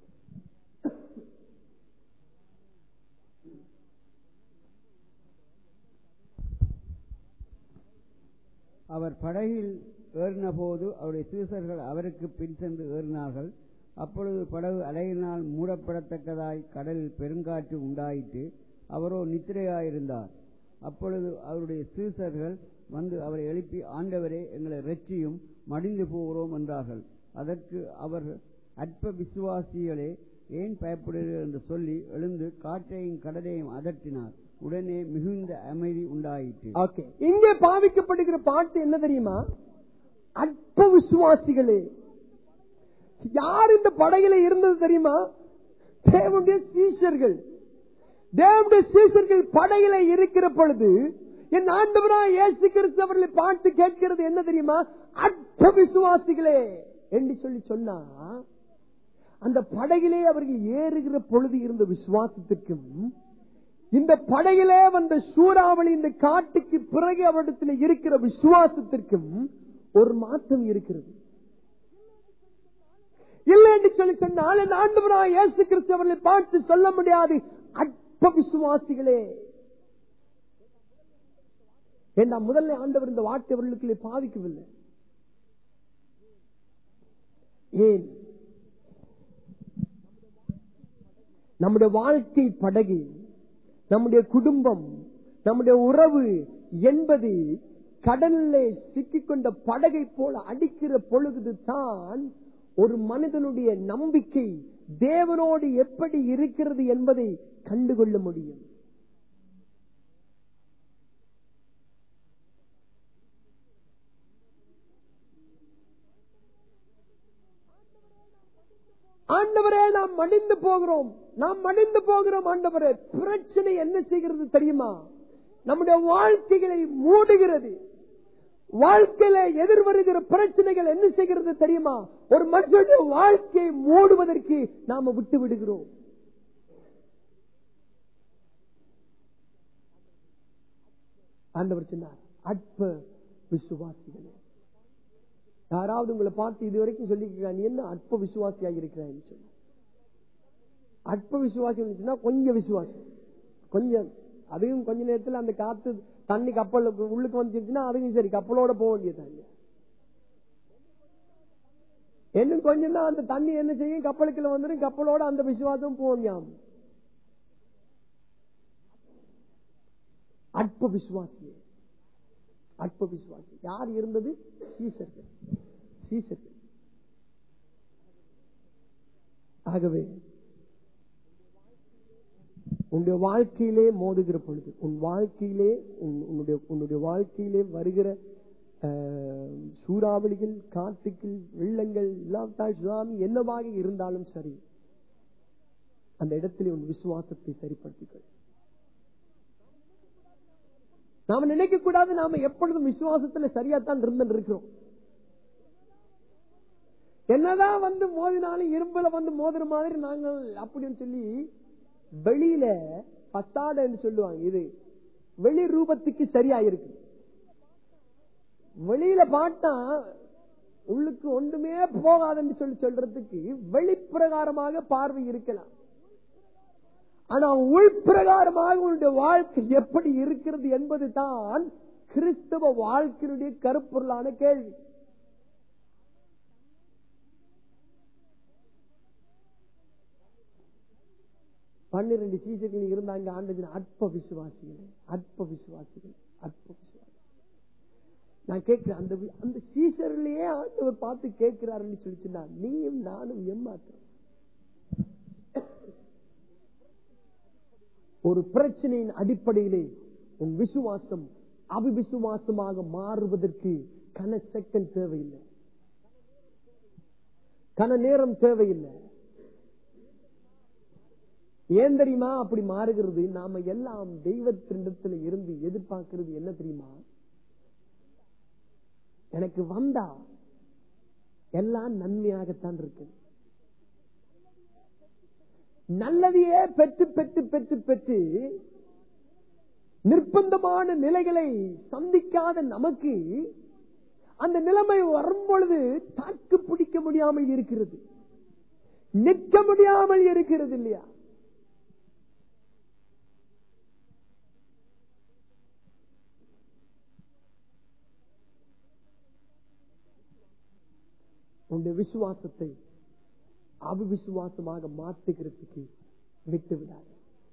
அவர் படகில் ஏறின போது அவருடைய சீசர்கள் அவருக்கு பின் சென்று ஏறினார்கள். அப்பொழுது படகு அலையினால் மூடப்படத்தக்கதாய் கடலில் பெருங்காற்று உண்டாயிற்று. அவரோ நித்திரையாயிருந்தார். அப்பொழுது அவருடைய சீசர்கள் வந்து அவரை எழுப்பி, ஆண்டவரே, எங்களை இரட்சியும், மடிந்து போகிறோம் என்றார்கள். அதற்கு அவர், அற்ப விசுவாசிகளே, ஏன் பயப்படுகிறீர்கள் என்று சொல்லி எழுந்து காற்றையும் கடலையும் அதட்டினார். உடனே மிகுந்த அமைதி உண்டாயிற்று. ஓகே, இங்கே பாவிக்கப்படுகிற பாட்டு என்ன தெரியுமா? அற்ப விசுவாசிகளே. யார் இந்த படகில இருந்தது தெரியுமா? தேவனுடைய சீஷர்கள். தேவனுடைய சீஷர்கள் படகில இருக்கிற பொழுது என் ஆண்டவராய் இயேசு கிறிஸ்து அவர்களை பார்த்து கேட்கிறது என்ன தெரியுமா? அற்ப விசுவாசிகளே என்று சொல்லி சொன்னா, அந்த படகிலே அவர்கள் ஏறுகிற பொழுது இருந்த விசுவாசத்திற்கும் இந்த படகிலே வந்த சூறாவளி இந்த காட்டுக்கு பிறகு அவரிடத்தில் இருக்கிற விசுவாசத்திற்கும் ஒரு மாற்றம் இருக்கிறது. இல்லை என்று சொல்லி சொன்னால் என் ஆண்டவராய் இயேசு கிறிஸ்து அவர்களை பார்த்து சொல்ல முடியாது, அற்ப விசுவாசிகளே. ஏன்னா முதல்ல ஆண்டவர் இந்த வார்த்தை அவர்களுக்கு பாவிக்கவில்லை. ஏன்? நம்முடைய வாழ்க்கை படகு, நம்முடைய குடும்பம், நம்முடைய உறவு என்பது கடலிலே சிக்கிக்கொண்ட படகை போல அடிக்கிற பொழுது தான் ஒரு மனிதனுடைய நம்பிக்கை தேவனோடு எப்படி இருக்கிறது என்பதை கண்டுகொள்ள முடியும். ஆண்டவரே, நாம் மடிந்து போகிறோம், நாம் மடிந்து போகிறோம். ஆண்டவரே, பிரச்சனை என்ன செய்கிறது தெரியுமா? நம்முடைய வாழ்க்கைகளை மூடுகிறது. வாழ்க்கையில எதிர்வருகிற பிரச்சனைகள் என்ன செய்கிறது தெரியுமா? ஒரு மனுஷனுடைய வாழ்க்கையை மூடுவதற்கு நாம விட்டு விடுகிறோம். ஆண்டவர் சொன்னார், அற்ப விசுவாசிகளே. யாராவது உங்களை பார்த்து இதுவரைக்கும் சொல்லிக்கிறான், நீ என்ன அற்ப விசுவாசியாக இருக்கிறான்னு சொல்லி. அற்ப விசுவாசி கொஞ்சம் விசுவாசம், கொஞ்சம், அதுவும் கொஞ்ச நேரத்தில் அந்த காத்து தண்ணி கப்பல் உள்ளுக்கு வந்துச்சுன்னா அதுவும் சரி, கப்பலோட போக வேண்டியது. இன்னும் கொஞ்சம் தான் அந்த தண்ணி என்ன செய்யும், கப்பலுக்குள்ள வந்துடும், கப்பலோட அந்த விசுவாசம் போனியாம். அற்ப விசுவாசி, அற்ப விசுவாசி யார் இருந்தது? சீசர்கள், சீசர்கள். ஆகவே உன்னுடைய வாழ்க்கையிலே மோதுகிற பொழுது, உன் வாழ்க்கையிலே உன்னுடைய உன்னுடைய வாழ்க்கையிலே வருகிற சூறாவளிகள், காட்டுக்கள், வெள்ளங்கள், இல்லாவிட்டால் சுனாமி என்னவாக இருந்தாலும் சரி, அந்த இடத்திலே உன் விசுவாசத்தை சரிப்படுத்திக். நாம நினைக்க கூடாது நாம எப்பொழுதும் விசுவாசத்துல சரியாத்தான் இருந்து இருக்கிறோம். என்னதான் வந்து மோதினாலும் இரும்புல வந்து மோதுற மாதிரி நாங்கள் அப்படின்னு சொல்லி வெளியில பசாட என்று சொல்லுவாங்க. இது வெளி ரூபத்துக்கு சரியா இருக்கு. வெளியில பார்த்தா உள்ளுக்கு ஒன்றுமே போகாதுன்னு சொல்லி சொல்றதுக்கு வெளிப்பிரகாரமாக பார்வை இருக்கலாம். ஆனா உள்பிரகாரமாக உன்னுடைய வாழ்க்கை எப்படி இருக்கிறது என்பது தான் கிறிஸ்தவ வாழ்க்கையினுடைய கருப்பொருளான கேள்வி. பன்னிரண்டு சீசர்கள் இருந்தாங்க. ஆண்டு அற்ப விசுவாசிகள், அற்ப விசுவாசிகள், அற்ப விசுவாசி. நான் கேட்கிறேன், அந்த அந்த சீசர்லயே ஆண்டவர் பார்த்து கேட்கிறாருன்னு சொல்லிச்சுன்னா நீயும் நானும் ஏமாத்திரம். ஒரு பிரச்சனையின் அடிப்படையிலே உன் விசுவாசம் அவிசுவாசமாக மாறுவதற்கு கன செகண்ட் தேவையில்லை, கன நேரம் தேவையில்லை. ஏன் தெரியுமா அப்படி மாறுகிறது? நாம எல்லாம் தெய்வத்தினிடத்தில் இருந்து எதிர்பார்க்கிறது என்ன தெரியுமா? எனக்கு வந்தா எல்லாம் நன்மையாகத்தான் இருக்கு. நல்லதையே பெற்று பெற்று பெற்று பெற்று நிர்பந்தமான நிலைகளை சந்திக்காத நமக்கு அந்த நிலைமை வரும் பொழுது தாக்கு பிடிக்க முடியாமல் இருக்கிறது, நிற்க முடியாமல் இருக்கிறது இல்லையா? உன்னுடைய விசுவாசத்தை அவிசுவாசமாக மாற்றுகிறதுக்கு விட்டு விடாது.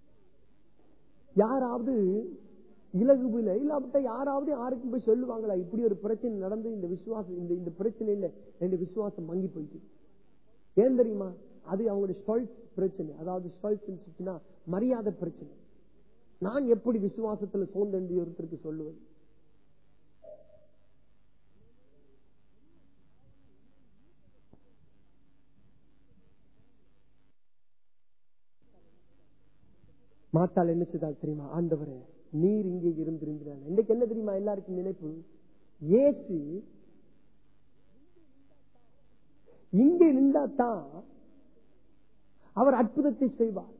யாராவது இலகுவில இல்லாமட்ட யாராவது யாருக்கும் போய் சொல்லுவாங்களா, இப்படி ஒரு பிரச்சனை நடந்து இந்த விசுவாசம் இந்த இந்த பிரச்சனையில ரெண்டு விசுவாசம் மங்கி போயிட்டு. ஏன் தெரியுமா? அது அவங்களுடைய ஸ்டோல்ஸ் பிரச்சனை. அதாவது ஸ்டோல்ஸ் மரியாதை பிரச்சனை. நான் எப்படி விசுவாசத்துல சோர்ந்து ஒருத்தருக்கு சொல்லுவது? மாத்தாள் என்ன செய்தால் தெரியுமா? ஆண்டவரே நீர் இங்கே இருந்திருந்தார். இன்னைக்கு என்ன தெரியுமா எல்லாருக்கும் நினைப்பு? இயேசு இங்கே நின்றாத்தான் அவர் அற்புதத்தை செய்வார்.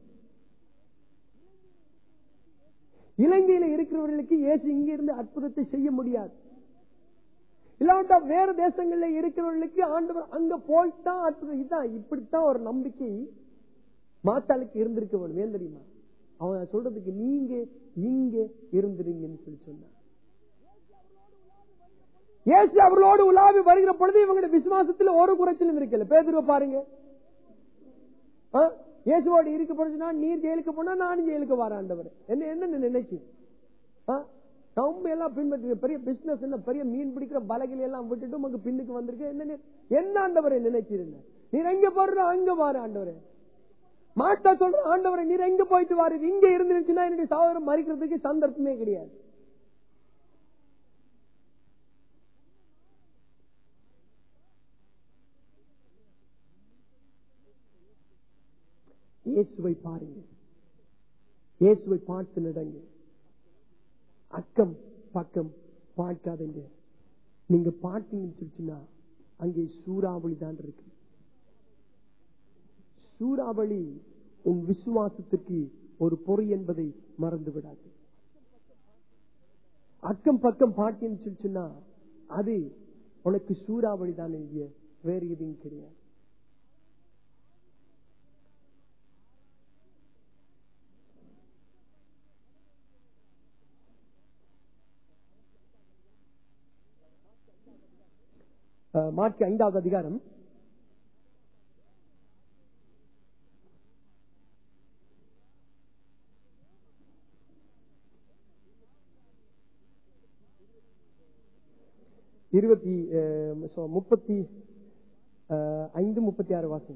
இலங்கையில இருக்கிறவர்களுக்கு இயேசு இங்க இருந்து அற்புதத்தை செய்ய முடியாது. இல்லாவிட்டா வேற தேசங்கள்ல இருக்கிறவர்களுக்கு ஆண்டவர் அங்க போய்தான் அற்புதம். இதுதான் இப்படித்தான் ஒரு நம்பிக்கை மாத்தாளுக்கு இருந்திருக்க வேணும். ஏன் தெரியுமா? அவன் சொல்றதுக்கு நீங்க இங்க இருந்துருங்கன்னு சொல்லி சொன்னார். இயேசு அவர்களோடு உலாவி வருகிற பொழுது இவங்களுடைய விசுவாசத்தில் ஒரு குறைச்சலும் இருக்கல. பேதுருவை பாருங்க, இயேசுவோடு இருக்க போனா நீர் ஜெயிலுக்கு போனா நானும் ஜெயிலுக்கு வர ஆண்டவர் என்ன என்ன நினைச்சு நம்ம எல்லாம் பின்பற்றி பெரிய பிசினஸ் என்ன பெரிய மீன் பிடிக்கிற பலகைகள் எல்லாம் விட்டுட்டு உங்களுக்கு பின்னுக்கு வந்திருக்க என்ன என்ன ஆண்டவரை நினைச்சிருந்தேன். நீர் எங்க போடுற அங்க வார ஆண்டவரே. மாட்டா சொல்ற ஆண்டவரை நீர் எங்க போயிட்டு வாரு, இங்க இருந்துச்சுன்னா என்னுடைய சகோதரன் மறிக்கிறதுக்கு சந்தர்ப்பமே கிடையாது. இயேசுவை பாருங்க, இயேசுவை பார்த்து நடங்க, அக்கம் பக்கம் பார்க்காதீங்க. நீங்க பார்த்தீங்கன்னு சொல்லிச்சுன்னா அங்கே சூறாவளி தான் இருக்கு. சூறாவளி உன் விசுவாசத்திற்கு ஒரு பொறி என்பதை மறந்து விடாது. அக்கம் பக்கம் பார்த்தீங்கன்னு சொல்லிச்சுன்னா அது உனக்கு சூறாவளி தான், வேறு எதுவும் கிடையாது. மார்க்கு ஐந்தாவது அதிகாரம் இருபத்தி முப்பத்தி ஐந்து முப்பத்தி ஆறு வாசம்.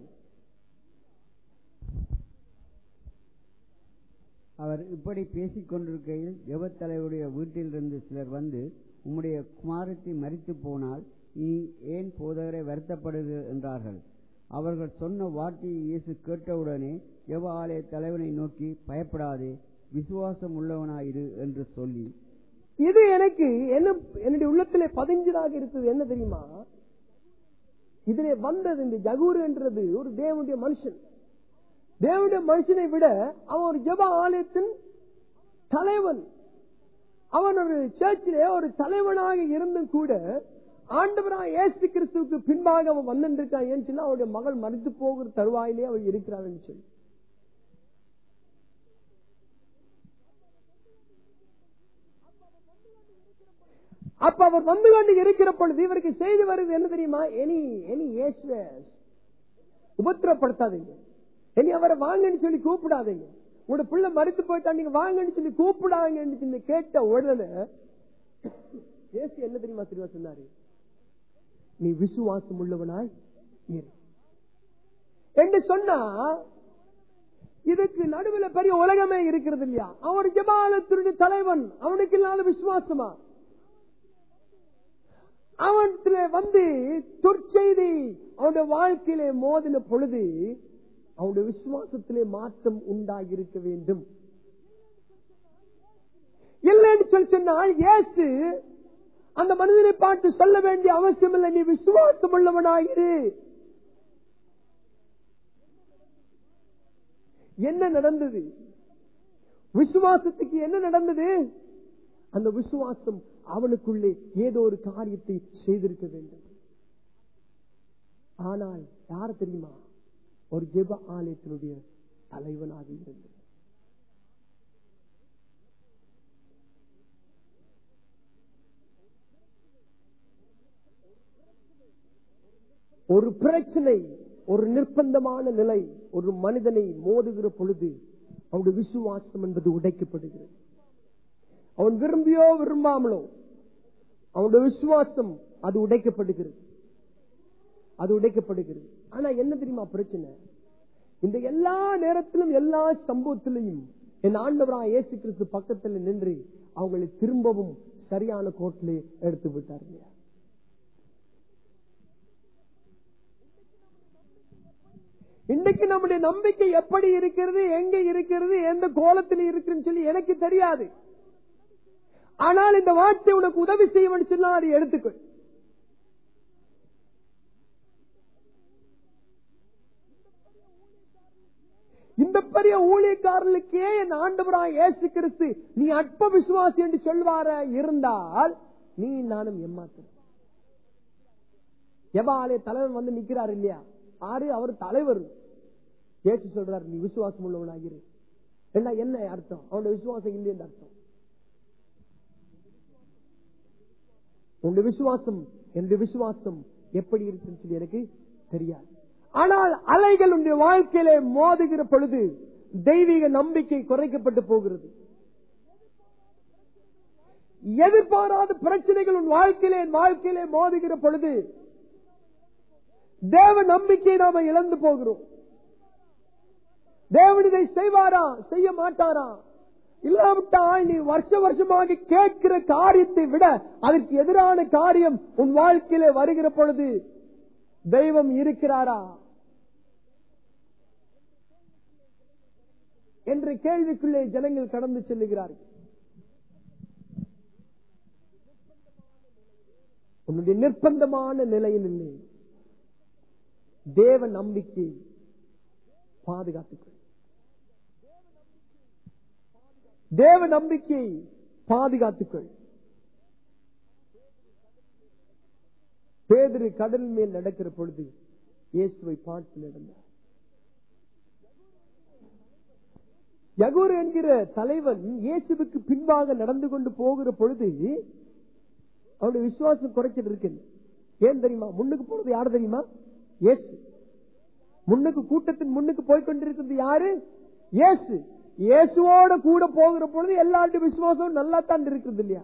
அவர் இப்படி பேசிக் கொண்டிருக்கையில் ஜெபத்தலைவருடைய வீட்டிலிருந்து சிலர் வந்து, உம்முடைய குமாரத்தி மரித்து போனால் இனி ஏன் போதகரை வருத்தப்படுகிறது என்றார்கள். அவர்கள் சொன்ன வார்த்தையை இயேசு கேட்டவுடனே ஜெப ஆலய தலைவனை நோக்கி, பயப்படாதே, விசுவாசம் உள்ளவனாயிரு என்று சொல்லி, இது எனக்கு என்ன என்னுடைய உள்ளத்திலே பதிஞ்சதாக இருக்குது. என்ன தெரியுமா? இதிலே வந்தது இந்த ஜகூர் என்றது ஒரு தேவனுடைய மனுஷன். தேவனுடைய மனுஷனை விட அவன் ஒரு ஜெப ஆலயத்தின் தலைவன். அவன் ஒரு சர்ச்சிலே ஒரு தலைவனாக இருந்தும் கூட ஆண்டவராக இயேசு கிறிஸ்துவுக்கு பின்பாக அவன் வந்திருக்கான். ஏன்னு சொன்னா அவருடைய மகள் மரித்து போகிற தருவாயிலே அவள் இருக்கிறாள் என்று சொல்லி. அப்ப அவர் வந்து கொண்டு இருக்கிற பொழுது இவருக்கு செய்தி வருது என்ன தெரியுமா? இனி இனி இயேசுவை உபத்திரப்படுத்தாதீங்க, இனி அவரை வாங்கன்னு சொல்லி கூப்பிடாதீங்க, உங்களோட பிள்ளை மறித்து போயிட்டா நீங்க வாங்கன்னு சொல்லி கூப்பிடாங்கன்னு சொல்லி கேட்ட உடனே இயேசு என்ன தெரியுமா தெரியுமா சொன்னாரு? நீ விசுவாசம் உள்ளவனாய் இரு என்று சொன்னா, இதுக்கு நடுவில் பெரிய உலகமே இருக்கிறது இல்லையா? அவன் ஜெபாலயத்தினுடைய தலைவன், அவனுக்கு இல்லாத விசுவாசமா? அவன் வந்து துர்ச்செய்தி அவனுடைய வாழ்க்கையிலே மோதின பொழுது அவனுடைய விசுவாசத்திலே மாற்றம் உண்டாகியிருக்க வேண்டும். இல்லைன்னு சொல்லி சொன்னால் இயேசு அந்த மனிதனை பார்த்து சொல்ல வேண்டிய அவசியம் இல்லை, நீ விசுவாசம் உள்ளவனாயிரு. என்ன நடந்தது? விசுவாசத்துக்கு என்ன நடந்தது? அந்த விசுவாசம் அவனுக்குள்ளே ஏதோ ஒரு காரியத்தை செய்திருக்க வேண்டும். ஆனால் யார் தெரியுமா? ஒரு ஜெப ஆலயத்தினுடைய தலைவனாக இருந்தது. ஒரு பிரச்சனை, ஒரு நிர்பந்தமான நிலை ஒரு மனிதனை மோதுகிற பொழுது அவனுடைய விசுவாசம் என்பது உடைக்கப்படுகிறது. அவன் விரும்பியோ விரும்பாமலோ அவனுடைய விசுவாசம் அது உடைக்கப்படுகிறது, அது உடைக்கப்படுகிறது. ஆனா என்ன தெரியுமா பிரச்சனை? இந்த எல்லா நேரத்திலும் எல்லா சம்பவத்திலையும் என் ஆண்டவராகிய இயேசு கிறிஸ்து பக்கத்தில் நின்று அவங்களை திரும்பவும் சரியான கோட்டிலே எடுத்து விட்டார்கள். இன்றைக்கு நம்முடைய நம்பிக்கை எப்படி இருக்கிறது, எங்க இருக்கிறது, எந்த கோலத்தில் இருக்குன்னு சொல்லி எனக்கு தெரியாது. ஆனால் இந்த வார்த்தை உனக்கு உதவி செய்யும் சொன்னா அதை எடுத்துக்கொள். இந்த பெரிய ஊழியக்காரர்களுக்கே என் ஆண்டவராகிய இயேசு கிறிஸ்து நீ அற்ப விசுவாசி என்று சொல்வார இருந்தால் நீ நானும் ஏமாத்துறோம். எபாலே தலைவன் வந்து நிக்கிறார் இல்லையா? ஆறு அவர் தலைவர். இயேசு சொல்றார் நீ விசுவாசம் உள்ளவனாகிரு. என்ன என்ன அர்த்தம்? அவனுடைய விசுவாசம் இல்லை என்று அர்த்தம். உன்னுடைய விசுவாசம் என்னுடைய விசுவாசம் எப்படி இருக்குன்னு சொல்லி எனக்கு தெரியாது. ஆனால் அலைகள் உன்னுடைய வாழ்க்கையிலே மோதுகிற பொழுது தெய்வீக நம்பிக்கை குறைக்கப்பட்டு போகிறது. எதிர்பாராத பிரச்சனைகள் உன் வாழ்க்கையிலே வாழ்க்கையிலே மோதுகிற பொழுது தேவ நம்பிக்கையை நாம இழந்து போகிறோம். தேவன் இதை செய்வாரா செய்ய மாட்டாரா? இல்லாவிட்டால் நீ வருஷ வருஷமாக கேட்கிற காரியத்தை விட அதற்கு எதிரான காரியம் உன் வாழ்க்கையிலே வருகிற பொழுது தெய்வம் இருக்கிறாரா என்ற கேள்விக்குள்ளே ஜனங்கள் கடந்து செல்லுகிறார்கள். உன்னுடைய நிர்பந்தமான நிலையில் இல்லை, தேவ நம்பிக்கை பாதுகாத்துக்கொள். தேவ நம்பிக்கை பாதுகாத்துக்கொள். பேதுரு கடல் மேல் நடக்கிற பொழுது இயேசுவை பார்த்து நடந்தார். யகூர் என்கிற தலைவன் இயேசுவுக்கு பின்பாக நடந்து கொண்டு போகிற பொழுது அவனுடைய விசுவாசம் குறைச்சிட்டு இருக்கு. ஏன் தெரியுமா? முன்னுக்கு போறது யாரு தெரியுமா? இயேசு. முன்னுக்கு கூட்டத்தின் முன்னுக்கு போய்கொண்டிருக்கிறது யாரு? இயேசு. இயேசுவோட கூட போகிற பொழுது எல்லாருடைய விசுவாசம் நல்லா தான் இருக்குது இல்லையா?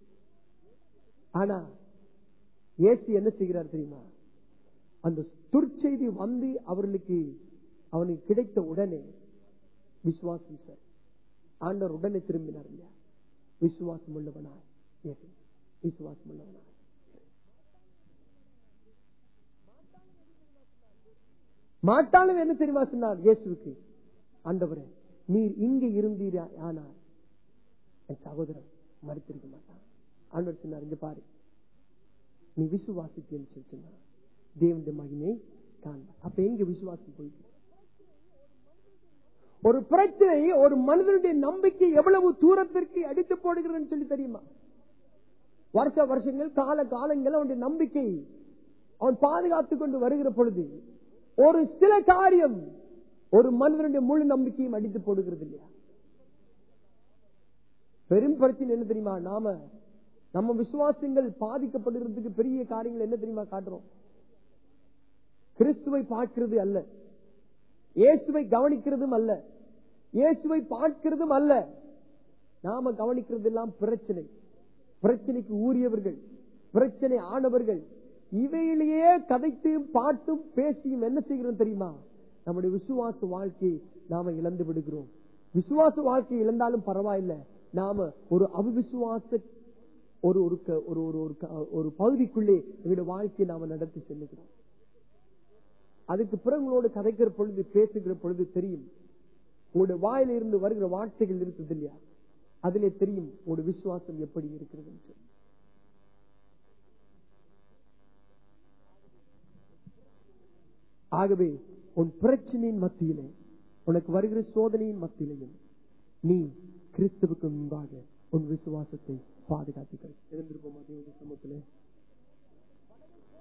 ஆனா இயேசு என்ன செய்கிறார் தெரியுமா? அந்த துர்ச்செய்தி வந்து அவர்களுக்கு அவனுக்கு கிடைத்த உடனே விசுவாசம் சார் ஆண்டவர் உடனே திரும்பினார் இல்லையா? விசுவாசம் உள்ளவனாய் இயேசு, விசுவாசம் உள்ளவனாய். மாட்டாலும் என்ன தெரியுமா சொன்னார் இயேசுவுக்கு? ஆண்டவரே நீர் இங்க இருந்தீரா ஆனால் என் சகோதரன் மறுத்திருக்க மாட்டான். ஆண்டவர் சொன்னார் இங்க பாரு, நீ விசுவாசித்தேன்னு சொல்லி சொன்னார் தேவனுடைய மகிமை காண்பார். அப்ப எங்க விசுவாசம் போயிட்டு? ஒரு பிரச்சனை ஒரு மனிதனுடைய நம்பிக்கை எவ்வளவு தூரத்திற்கு அடித்து போடுகிறன்னு சொல்லி தெரியுமா? வருஷ வருஷங்கள் கால காலங்கள் அவனுடைய நம்பிக்கை அவன் பாதுகாத்துக் கொண்டு வருகிற பொழுது ஒரு சில காரியம் ஒரு மனிதனுடைய முழு நம்பிக்கையும் அடித்து போடுகிறது இல்லையா? பெரும் பிரச்சனை என்ன தெரியுமா? நாம நம்ம விசுவாசங்கள் பாதிக்கப்படுகிறதுக்கு பெரிய காரியங்கள் என்ன தெரியுமா காட்டுறோம்? கிறிஸ்துவை பார்க்கிறது அல்ல, இயேசுவை கவனிக்கிறதும் அல்ல, இயேசுவை பார்க்கிறதும் அல்ல. நாம கவனிக்கிறது எல்லாம் பிரச்சனை, பிரச்சனைக்கு ஊறியவர்கள், பிரச்சனை ஆனவர்கள். இவையிலேயே கதைத்தும் பாட்டும் பேசியும் என்ன செய்கிறோம் தெரியுமா? நம்முடைய விசுவாச வாழ்க்கையை நாம இழந்து விடுகிறோம். விசுவாச வாழ்க்கையை இழந்தாலும் பரவாயில்லை, நாம ஒரு அவிசுவாச ஒரு ஒரு ஒரு பகுதிக்குள்ளே எங்களுடைய வாழ்க்கையை நாம நடத்தி செல்லுகிறோம். அதுக்கு பிறகு உங்களோடு கதைக்கிற பொழுது, பேசுகிற பொழுது தெரியும் உங்களுடைய வாயில இருந்து வருகிற வார்த்தைகள் இருக்குது இல்லையா, அதிலே தெரியும் உங்களுடைய விசுவாசம் எப்படி இருக்கிறது என்று. ஆகவே உன் பிரச்சனையின் மத்தியிலே, உனக்கு வருகிற சோதனையின் மத்தியிலையும் நீ கிறிஸ்துவுக்கு முன்பாக உன் விசுவாசத்தை பாதுகாத்துக்கள். எழுந்திருப்போம் சமூகத்திலே.